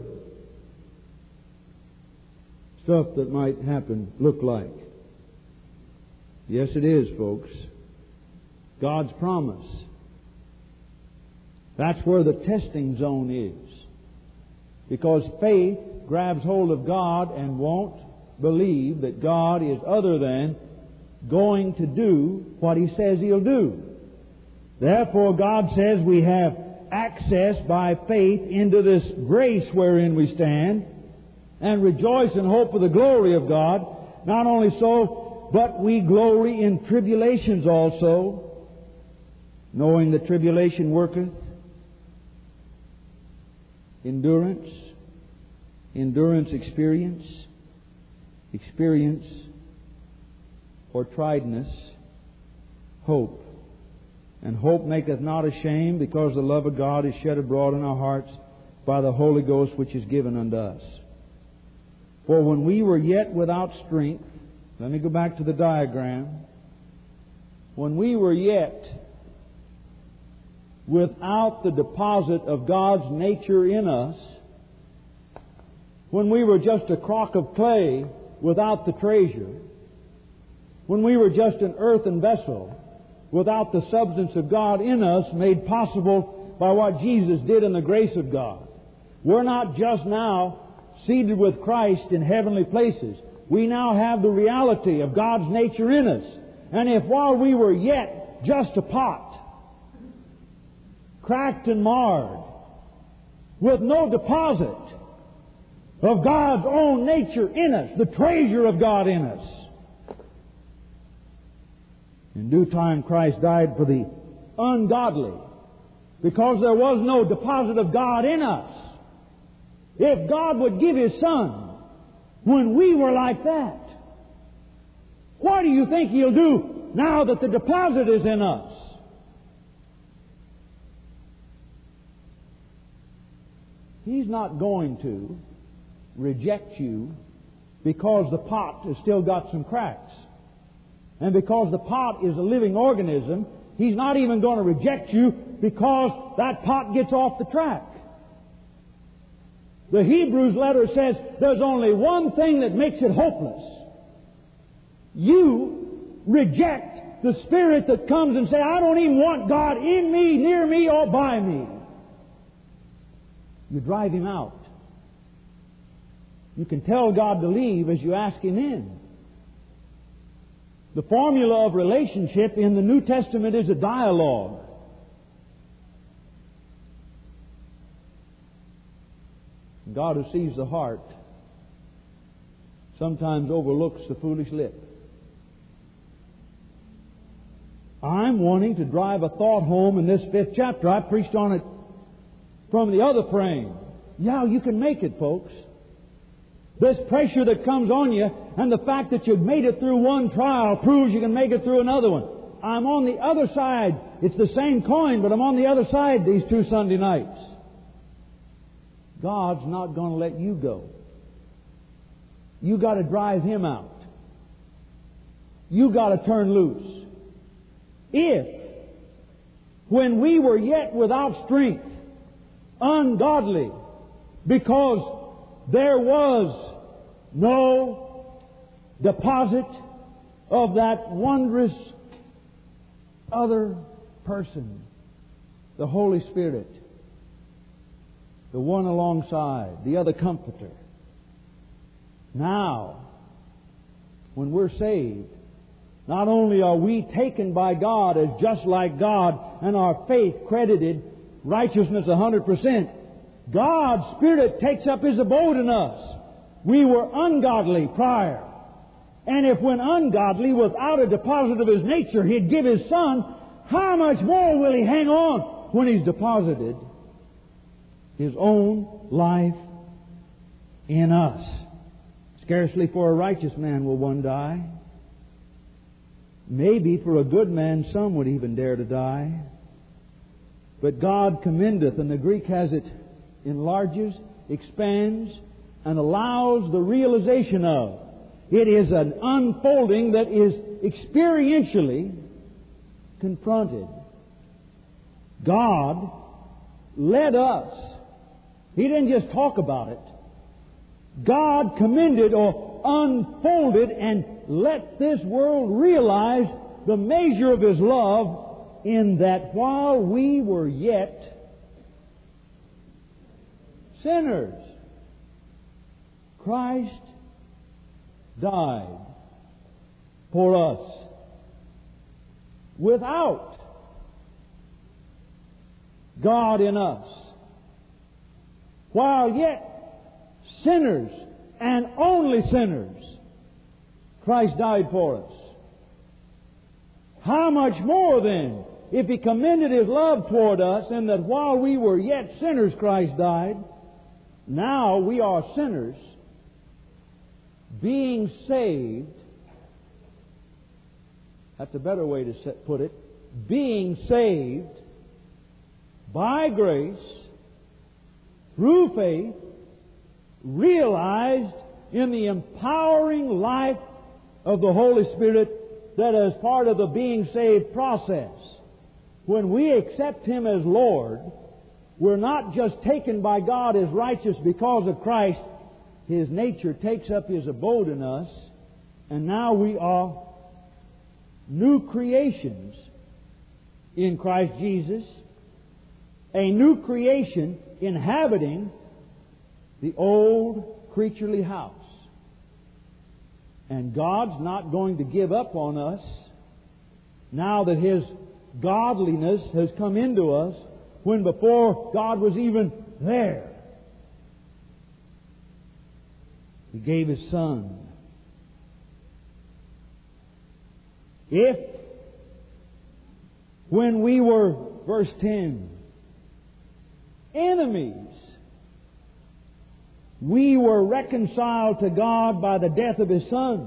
stuff that might happen look like? Yes, it is, folks. God's promise. That's where the testing zone is. Because faith grabs hold of God and won't believe that God is other than going to do what He says He'll do. Therefore, God says we have access by faith into this grace wherein we stand, and rejoice in hope of the glory of God. Not only so, but we glory in tribulations also, knowing that tribulation worketh endurance, endurance experience, experience or triedness, hope. And hope maketh not ashamed, because the love of God is shed abroad in our hearts by the Holy Ghost which is given unto us. For when we were yet without strength, let me go back to the diagram. When we were yet without the deposit of God's nature in us, when we were just a crock of clay without the treasure, when we were just an earthen vessel without the substance of God in us, made possible by what Jesus did in the grace of God. We're not just now seated with Christ in heavenly places. We now have the reality of God's nature in us. And if while we were yet just a pot, cracked and marred, with no deposit of God's own nature in us, the treasure of God in us, in due time Christ died for the ungodly, because there was no deposit of God in us. If God would give His Son when we were like that, what do you think He'll do now that the deposit is in us? He's not going to reject you because the pot has still got some cracks. And because the pot is a living organism, He's not even going to reject you because that pot gets off the track. The Hebrews letter says there's only one thing that makes it hopeless. You reject the spirit that comes and say, I don't even want God in me, near me, or by me. You drive Him out. You can tell God to leave as you ask Him in. The formula of relationship in the New Testament is a dialogue. God, who sees the heart, sometimes overlooks the foolish lip. I'm wanting to drive a thought home in this 5th chapter. I preached on it from the other frame. Yeah, you can make it, folks. This pressure that comes on you and the fact that you've made it through one trial proves you can make it through another one. I'm on the other side. It's the same coin, but I'm on the other side these 2 Sunday nights. God's not going to let you go. You got to drive Him out. You got to turn loose. If, when we were yet without strength, ungodly, because there was no deposit of that wondrous other person, the Holy Spirit, the one alongside, the other Comforter. Now, when we're saved, not only are we taken by God as just like God and our faith credited righteousness 100%, God's Spirit takes up His abode in us. We were ungodly prior. And if when ungodly, without a deposit of His nature, He'd give His Son, how much more will He hang on when He's deposited His own life in us? Scarcely for a righteous man will one die. Maybe for a good man some would even dare to die. But God commendeth, and the Greek has it, enlarges, expands, and allows the realization of. It is an unfolding that is experientially confronted. God led us. He didn't just talk about it. God commended or unfolded and let this world realize the measure of His love in that while we were yet sinners, Christ died for us. Without God in us, while yet sinners and only sinners, Christ died for us. How much more then, if He commended His love toward us in that while we were yet sinners, Christ died, now we are sinners, being saved. That's a better way to put it. Being saved by grace, through faith, realized in the empowering life of the Holy Spirit that is part of the being saved process. When we accept Him as Lord, we're not just taken by God as righteous because of Christ. His nature takes up His abode in us, and now we are new creations in Christ Jesus, a new creation inhabiting the old creaturely house. And God's not going to give up on us now that His godliness has come into us, when before God was even there, He gave His Son. If, when we were, verse 10, enemies, we were reconciled to God by the death of His Son.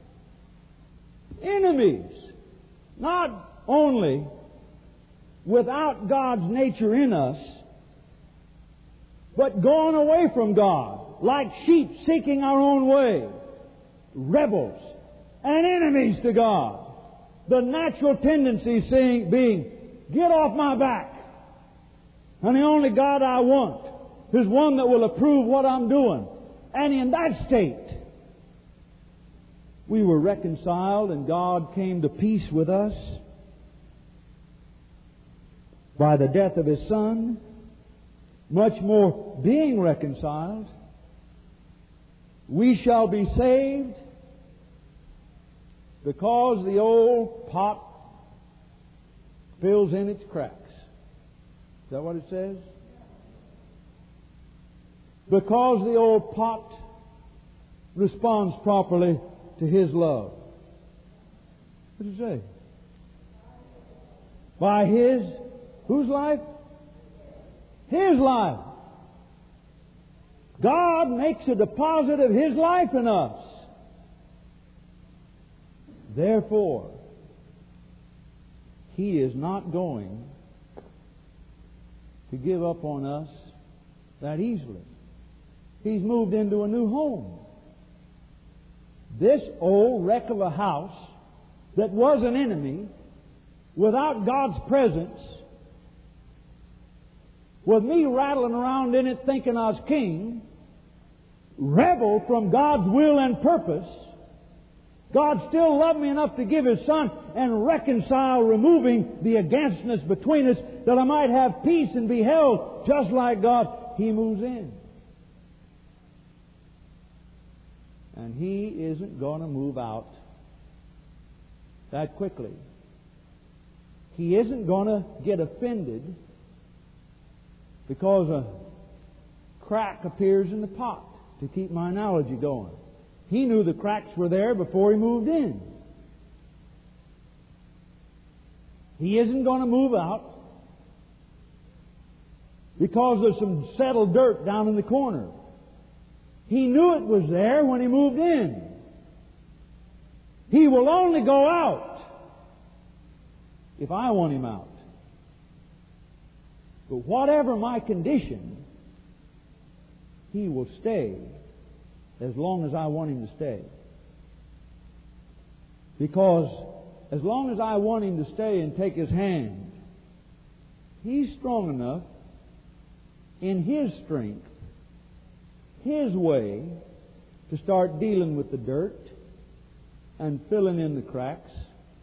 Enemies. Not only without God's nature in us, but gone away from God, like sheep seeking our own way, rebels and enemies to God. The natural tendency being, get off my back. And the only God I want is one that will approve what I'm doing. And in that state, we were reconciled and God came to peace with us by the death of His Son. Much more, being reconciled, we shall be saved because the old pot fills in its cracks. Is that what it says? Because the old pot responds properly to His love. What does it say? By His, whose life? His life. God makes a deposit of His life in us. Therefore, He is not going to give up on us that easily. He's moved into a new home. This old wreck of a house that was an enemy, without God's presence, with me rattling around in it thinking I was king, rebel from God's will and purpose, God still loved me enough to give His Son and reconcile, removing the againstness between us, that I might have peace and be held just like God. He moves in. And He isn't going to move out that quickly. He isn't going to get offended because a crack appears in the pot, to keep my analogy going. He knew the cracks were there before He moved in. He isn't going to move out because there's some settled dirt down in the corner. He knew it was there when He moved in. He will only go out if I want Him out. But whatever my condition, He will stay as long as I want Him to stay. Because as long as I want Him to stay and take His hand, He's strong enough in His strength, His way, to start dealing with the dirt and filling in the cracks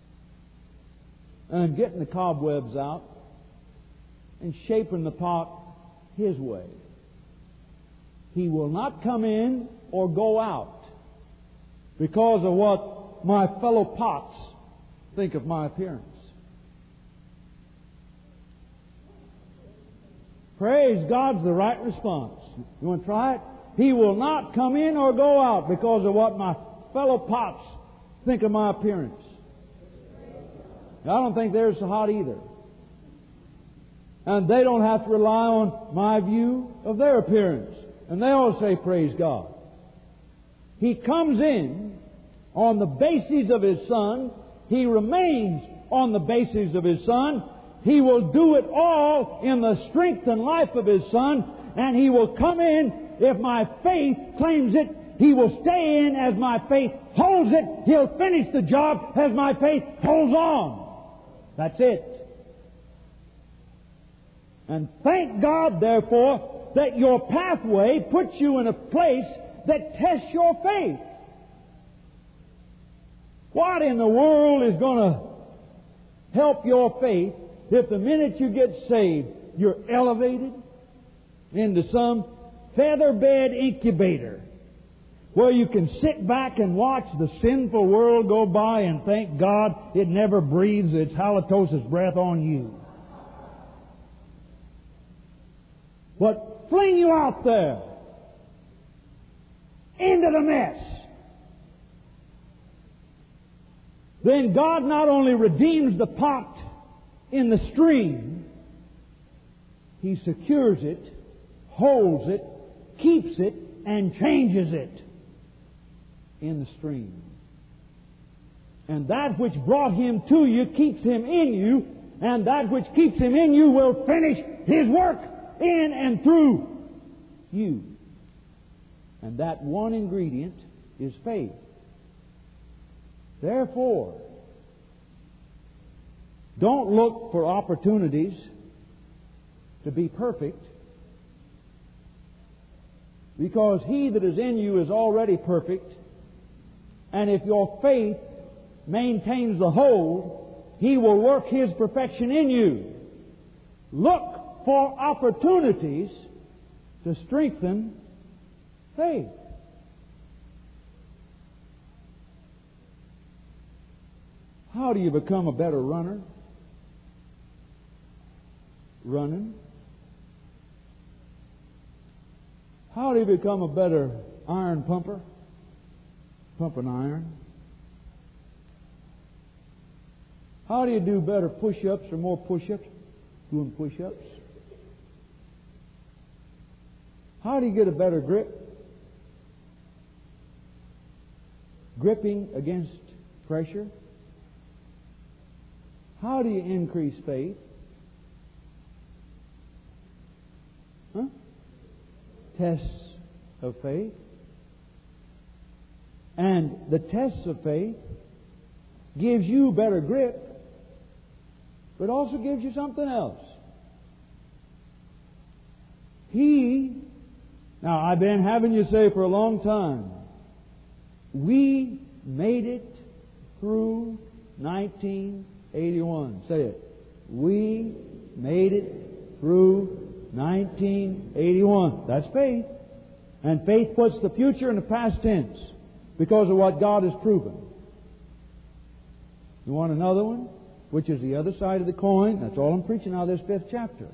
and getting the cobwebs out and shaping the pot His way. He will not come in or go out because of what my fellow pots think of my appearance. Praise God's the right response. You want to try it? He will not come in or go out because of what my fellow pots think of my appearance. I don't think they're so hot either. And they don't have to rely on my view of their appearance. And they all say, praise God. He comes in on the basis of His Son. He remains on the basis of His Son. He will do it all in the strength and life of His Son. And He will come in if my faith claims it. He will stay in as my faith holds it. He'll finish the job as my faith holds on. That's it. And thank God, therefore, that your pathway puts you in a place that tests your faith. What in the world is going to help your faith if the minute you get saved, you're elevated into some feather-bed incubator where you can sit back and watch the sinful world go by and thank God it never breathes its halitosis breath on you? But fling you out there into the mess. Then God not only redeems the pot in the stream, He secures it, holds it, keeps it, and changes it in the stream. And that which brought Him to you keeps Him in you, and that which keeps Him in you will finish His work in and through you. And that one ingredient is faith. Therefore, don't look for opportunities to be perfect, because He that is in you is already perfect. And if your faith maintains the hold, He will work His perfection in you. Look for opportunities to strengthen faith. How do you become a better runner? Running. How do you become a better iron pumper? Pumping iron. How do you do better push-ups or more push-ups? Doing push-ups. How do you get a better grip? Gripping against pressure. How do you increase faith? Tests of faith. And the tests of faith gives you better grip, but also gives you something else. Now I've been having you say for a long time, we made it through 1981. Say it. We made it through 1981. That's faith. And faith puts the future in the past tense because of what God has proven. You want another one? Which is the other side of the coin. That's all I'm preaching out of this 5th chapter.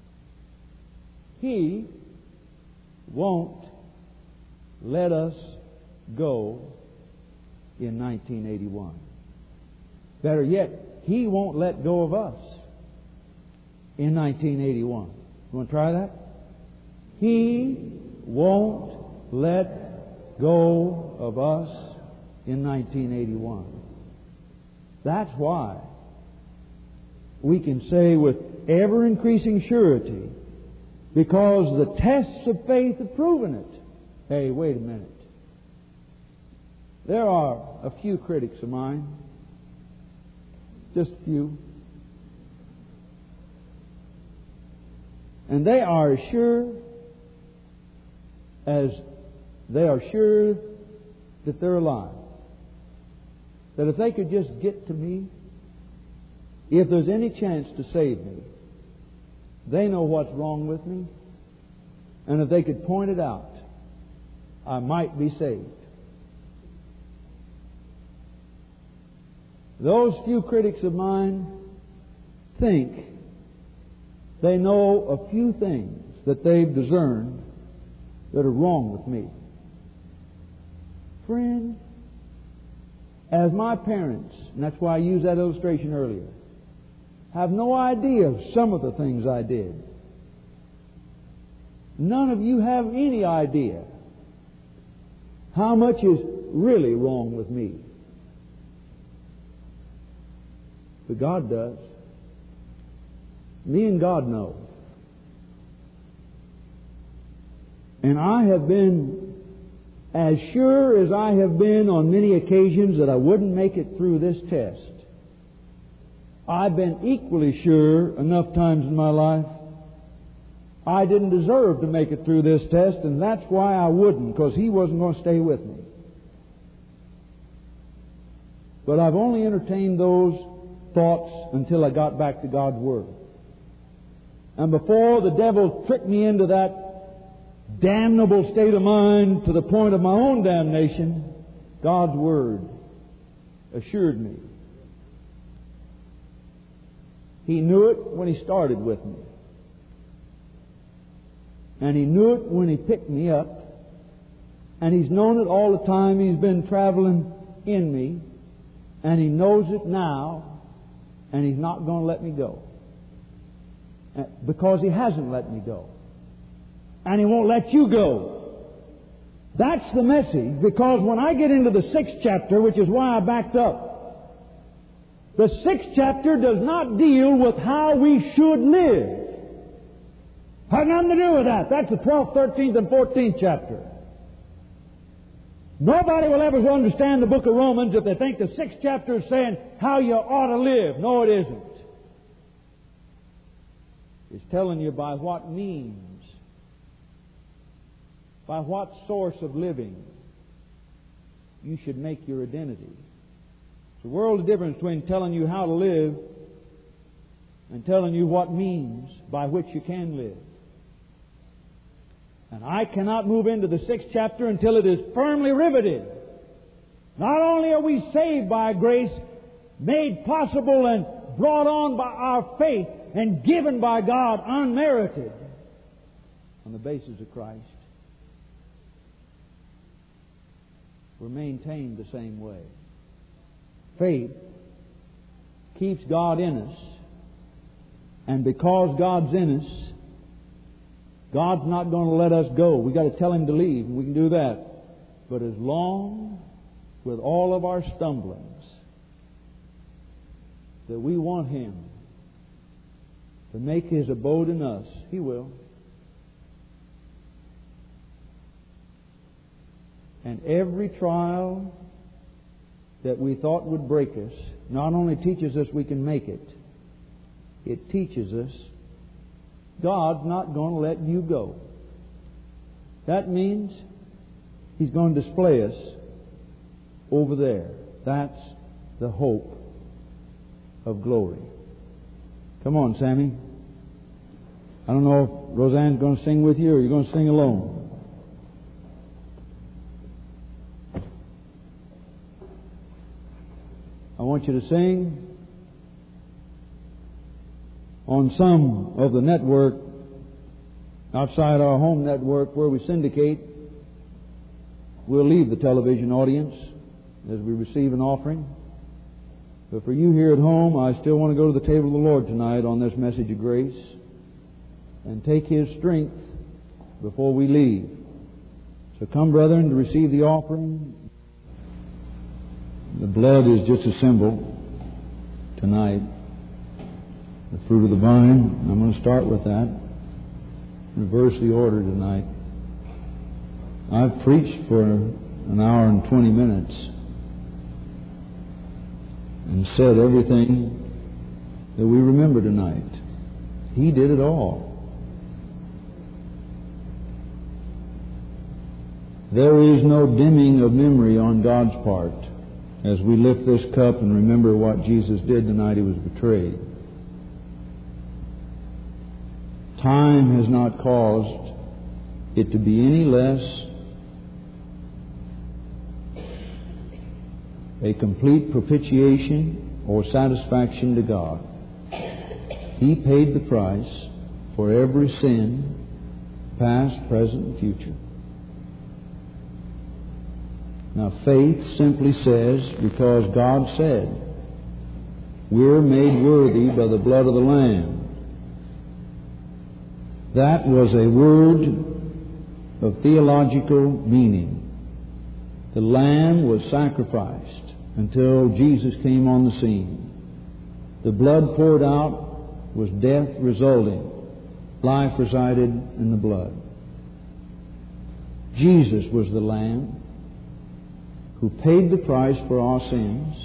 He won't let us go in 1981. Better yet, He won't let go of us in 1981. You want to try that? He won't let go of us in 1981. That's why we can say with ever-increasing surety, because the tests of faith have proven it. Hey, wait a minute. There are a few critics of mine. Just a few. And they are as sure that they're alive. That if they could just get to me, if there's any chance to save me, they know what's wrong with me. And if they could point it out, I might be saved. Those few critics of mine think they know a few things that they've discerned that are wrong with me. Friend, as my parents, and that's why I used that illustration earlier, have no idea of some of the things I did. None of you have any idea how much is really wrong with me. But God does. Me and God know. And I have been as sure as I have been on many occasions that I wouldn't make it through this test. I've been equally sure enough times in my life I didn't deserve to make it through this test, and that's why I wouldn't, because He wasn't going to stay with me. But I've only entertained those thoughts until I got back to God's Word. And before the devil tricked me into that damnable state of mind to the point of my own damnation, God's Word assured me. He knew it when He started with me. And He knew it when He picked me up. And He's known it all the time He's been traveling in me. And He knows it now. And He's not going to let me go. Because He hasn't let me go. And He won't let you go. That's the message. Because when I get into the 6th chapter, which is why I backed up, the 6th chapter does not deal with how we should live. Had nothing to do with that. That's the 12th, 13th, and 14th chapter. Nobody will ever understand the book of Romans if they think the 6th chapter is saying how you ought to live. No, it isn't. It's telling you by what means, by what source of living you should make your identity. It's a world of difference between telling you how to live and telling you what means by which you can live. And I cannot move into the 6th chapter until it is firmly riveted. Not only are we saved by grace, made possible and brought on by our faith, and given by God unmerited on the basis of Christ, we're maintained the same way. Faith keeps God in us, and because God's in us, God's not going to let us go. We've got to tell Him to leave, and we can do that. But as long, with all of our stumblings, that we want Him to make His abode in us, He will. And every trial that we thought would break us not only teaches us we can make it, it teaches us God's not going to let you go. That means He's going to display us over there. That's the hope of glory. Come on, Sammy. I don't know if Roseanne's going to sing with you or you're going to sing alone. I want you to sing on some of the network outside our home network where we syndicate. We'll leave the television audience as we receive an offering. But for you here at home, I still want to go to the table of the Lord tonight on this message of grace and take His strength before we leave. So come, brethren, to receive the offering. The blood is just a symbol tonight. The fruit of the vine. I'm going to start with that. Reverse the order tonight. I've preached for an hour and 20 minutes and said everything that we remember tonight. He did it all. There is no dimming of memory on God's part as we lift this cup and remember what Jesus did the night He was betrayed. Time has not caused it to be any less a complete propitiation or satisfaction to God. He paid the price for every sin, past, present, and future. Now, faith simply says, because God said, we're made worthy by the blood of the Lamb. That was a word of theological meaning. The Lamb was sacrificed until Jesus came on the scene. The blood poured out was death resulting. Life resided in the blood. Jesus was the Lamb who paid the price for our sins.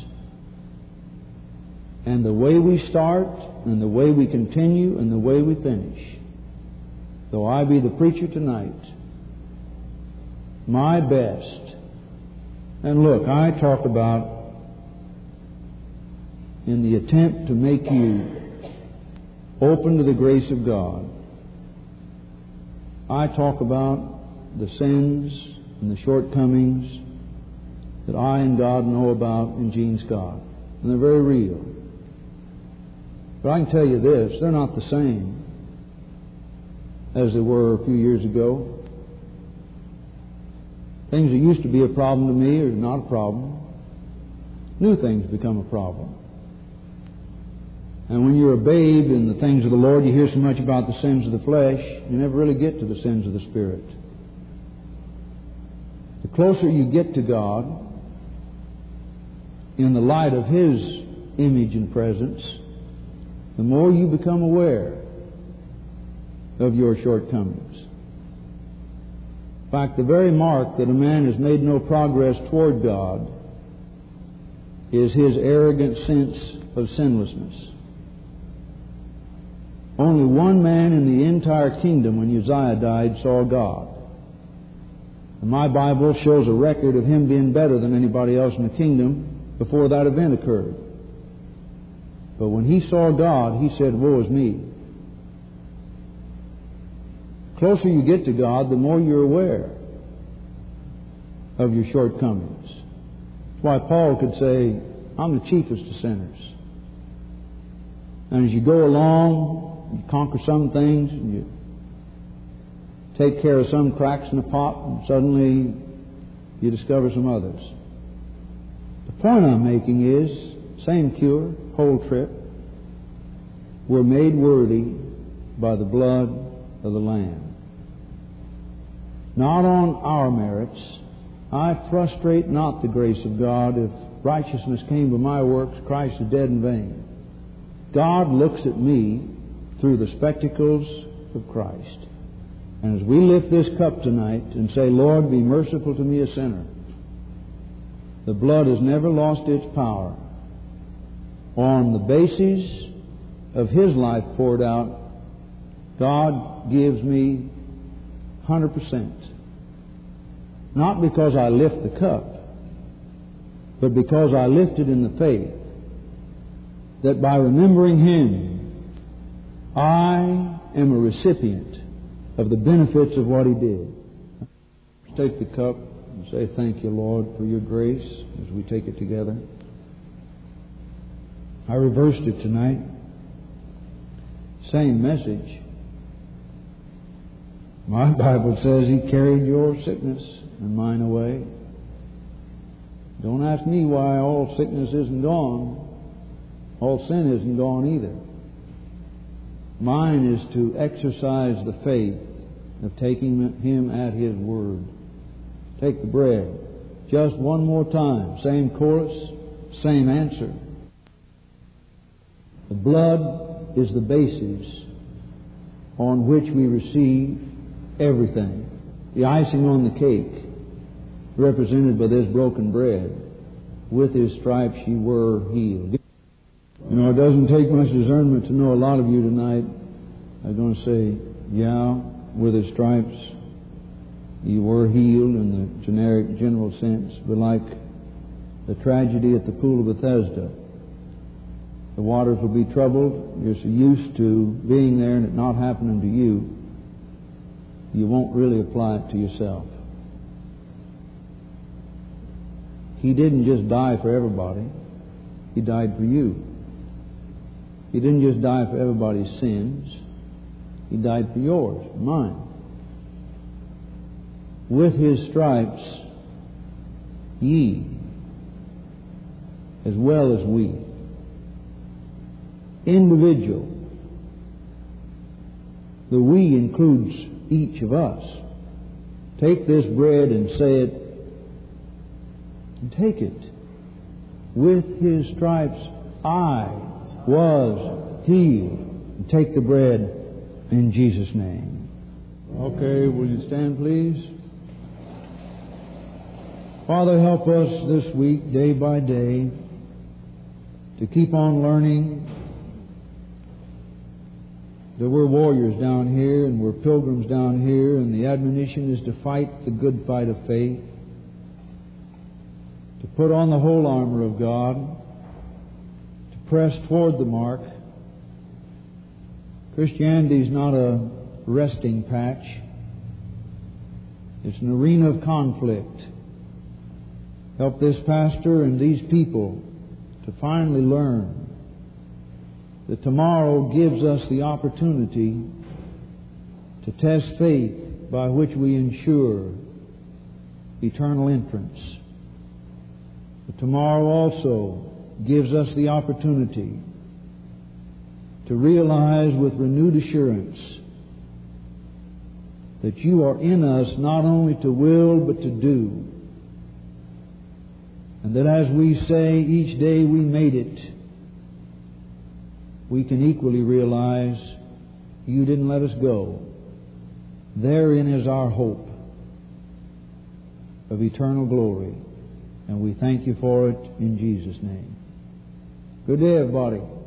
And the way we start, and the way we continue, and the way we finish, though I be the preacher tonight, my best. And look, I talk about in the attempt to make you open to the grace of God, I talk about the sins and the shortcomings that I and God know about in Gene Scott. And they're very real. But I can tell you this, they're not the same as they were a few years ago. Things that used to be a problem to me are not a problem. New things become a problem. And when you're a babe in the things of the Lord, you hear so much about the sins of the flesh, you never really get to the sins of the Spirit. The closer you get to God, in the light of His image and presence, the more you become aware of your shortcomings. In fact, the very mark that a man has made no progress toward God is his arrogant sense of sinlessness. Only one man in the entire kingdom, when Uzziah died, saw God. And my Bible shows a record of him being better than anybody else in the kingdom before that event occurred. But when he saw God, he said, "Woe is me." The closer you get to God, the more you're aware of your shortcomings. That's why Paul could say, "I'm the chiefest of sinners." And as you go along, you conquer some things, and you take care of some cracks in the pot, and suddenly you discover some others. The point I'm making is, same cure, whole trip. We're made worthy by the blood of the Lamb. Not on our merits. I frustrate not the grace of God. If righteousness came by my works, Christ is dead in vain. God looks at me through the spectacles of Christ. And as we lift this cup tonight and say, "Lord, be merciful to me, a sinner," the blood has never lost its power. On the basis of His life poured out, God gives me 100%. Not because I lift the cup, but because I lift it in the faith that by remembering Him, I am a recipient of the benefits of what He did. Let's take the cup and say, "Thank you, Lord, for your grace," as we take it together. I reversed it tonight. Same message. My Bible says He carried your sickness and mine away. Don't ask me why all sickness isn't gone. All sin isn't gone either. Mine is to exercise the faith of taking Him at His word. Take the bread. Just one more time. Same chorus, same answer. The blood is the basis on which we receive everything. The icing on the cake, represented by this broken bread. With His stripes you were healed. You know, it doesn't take much discernment to know a lot of you tonight are going to say, "Yeah, with His stripes you were healed," in the generic, general sense. But like the tragedy at the Pool of Bethesda, the waters will be troubled. You're so used to being there and it not happening to you, you won't really apply it to yourself. He didn't just die for everybody. He died for you. He didn't just die for everybody's sins. He died for yours, mine. With His stripes, ye, as well as we. Individual. The we includes each of us. Take this bread and say it, and take it. With His stripes, I was healed. And take the bread in Jesus' name. Okay, will you stand, please? Father, help us this week, day by day, to keep on learning that we're warriors down here and we're pilgrims down here, and the admonition is to fight the good fight of faith, to put on the whole armor of God, to press toward the mark. Christianity is not a resting patch. It's an arena of conflict. Help this pastor and these people to finally learn that tomorrow gives us the opportunity to test faith by which we ensure eternal entrance. But tomorrow also gives us the opportunity to realize with renewed assurance that You are in us not only to will but to do. And that as we say each day we made it, we can equally realize You didn't let us go. Therein is our hope of eternal glory. And we thank you for it in Jesus' name. Good day, everybody.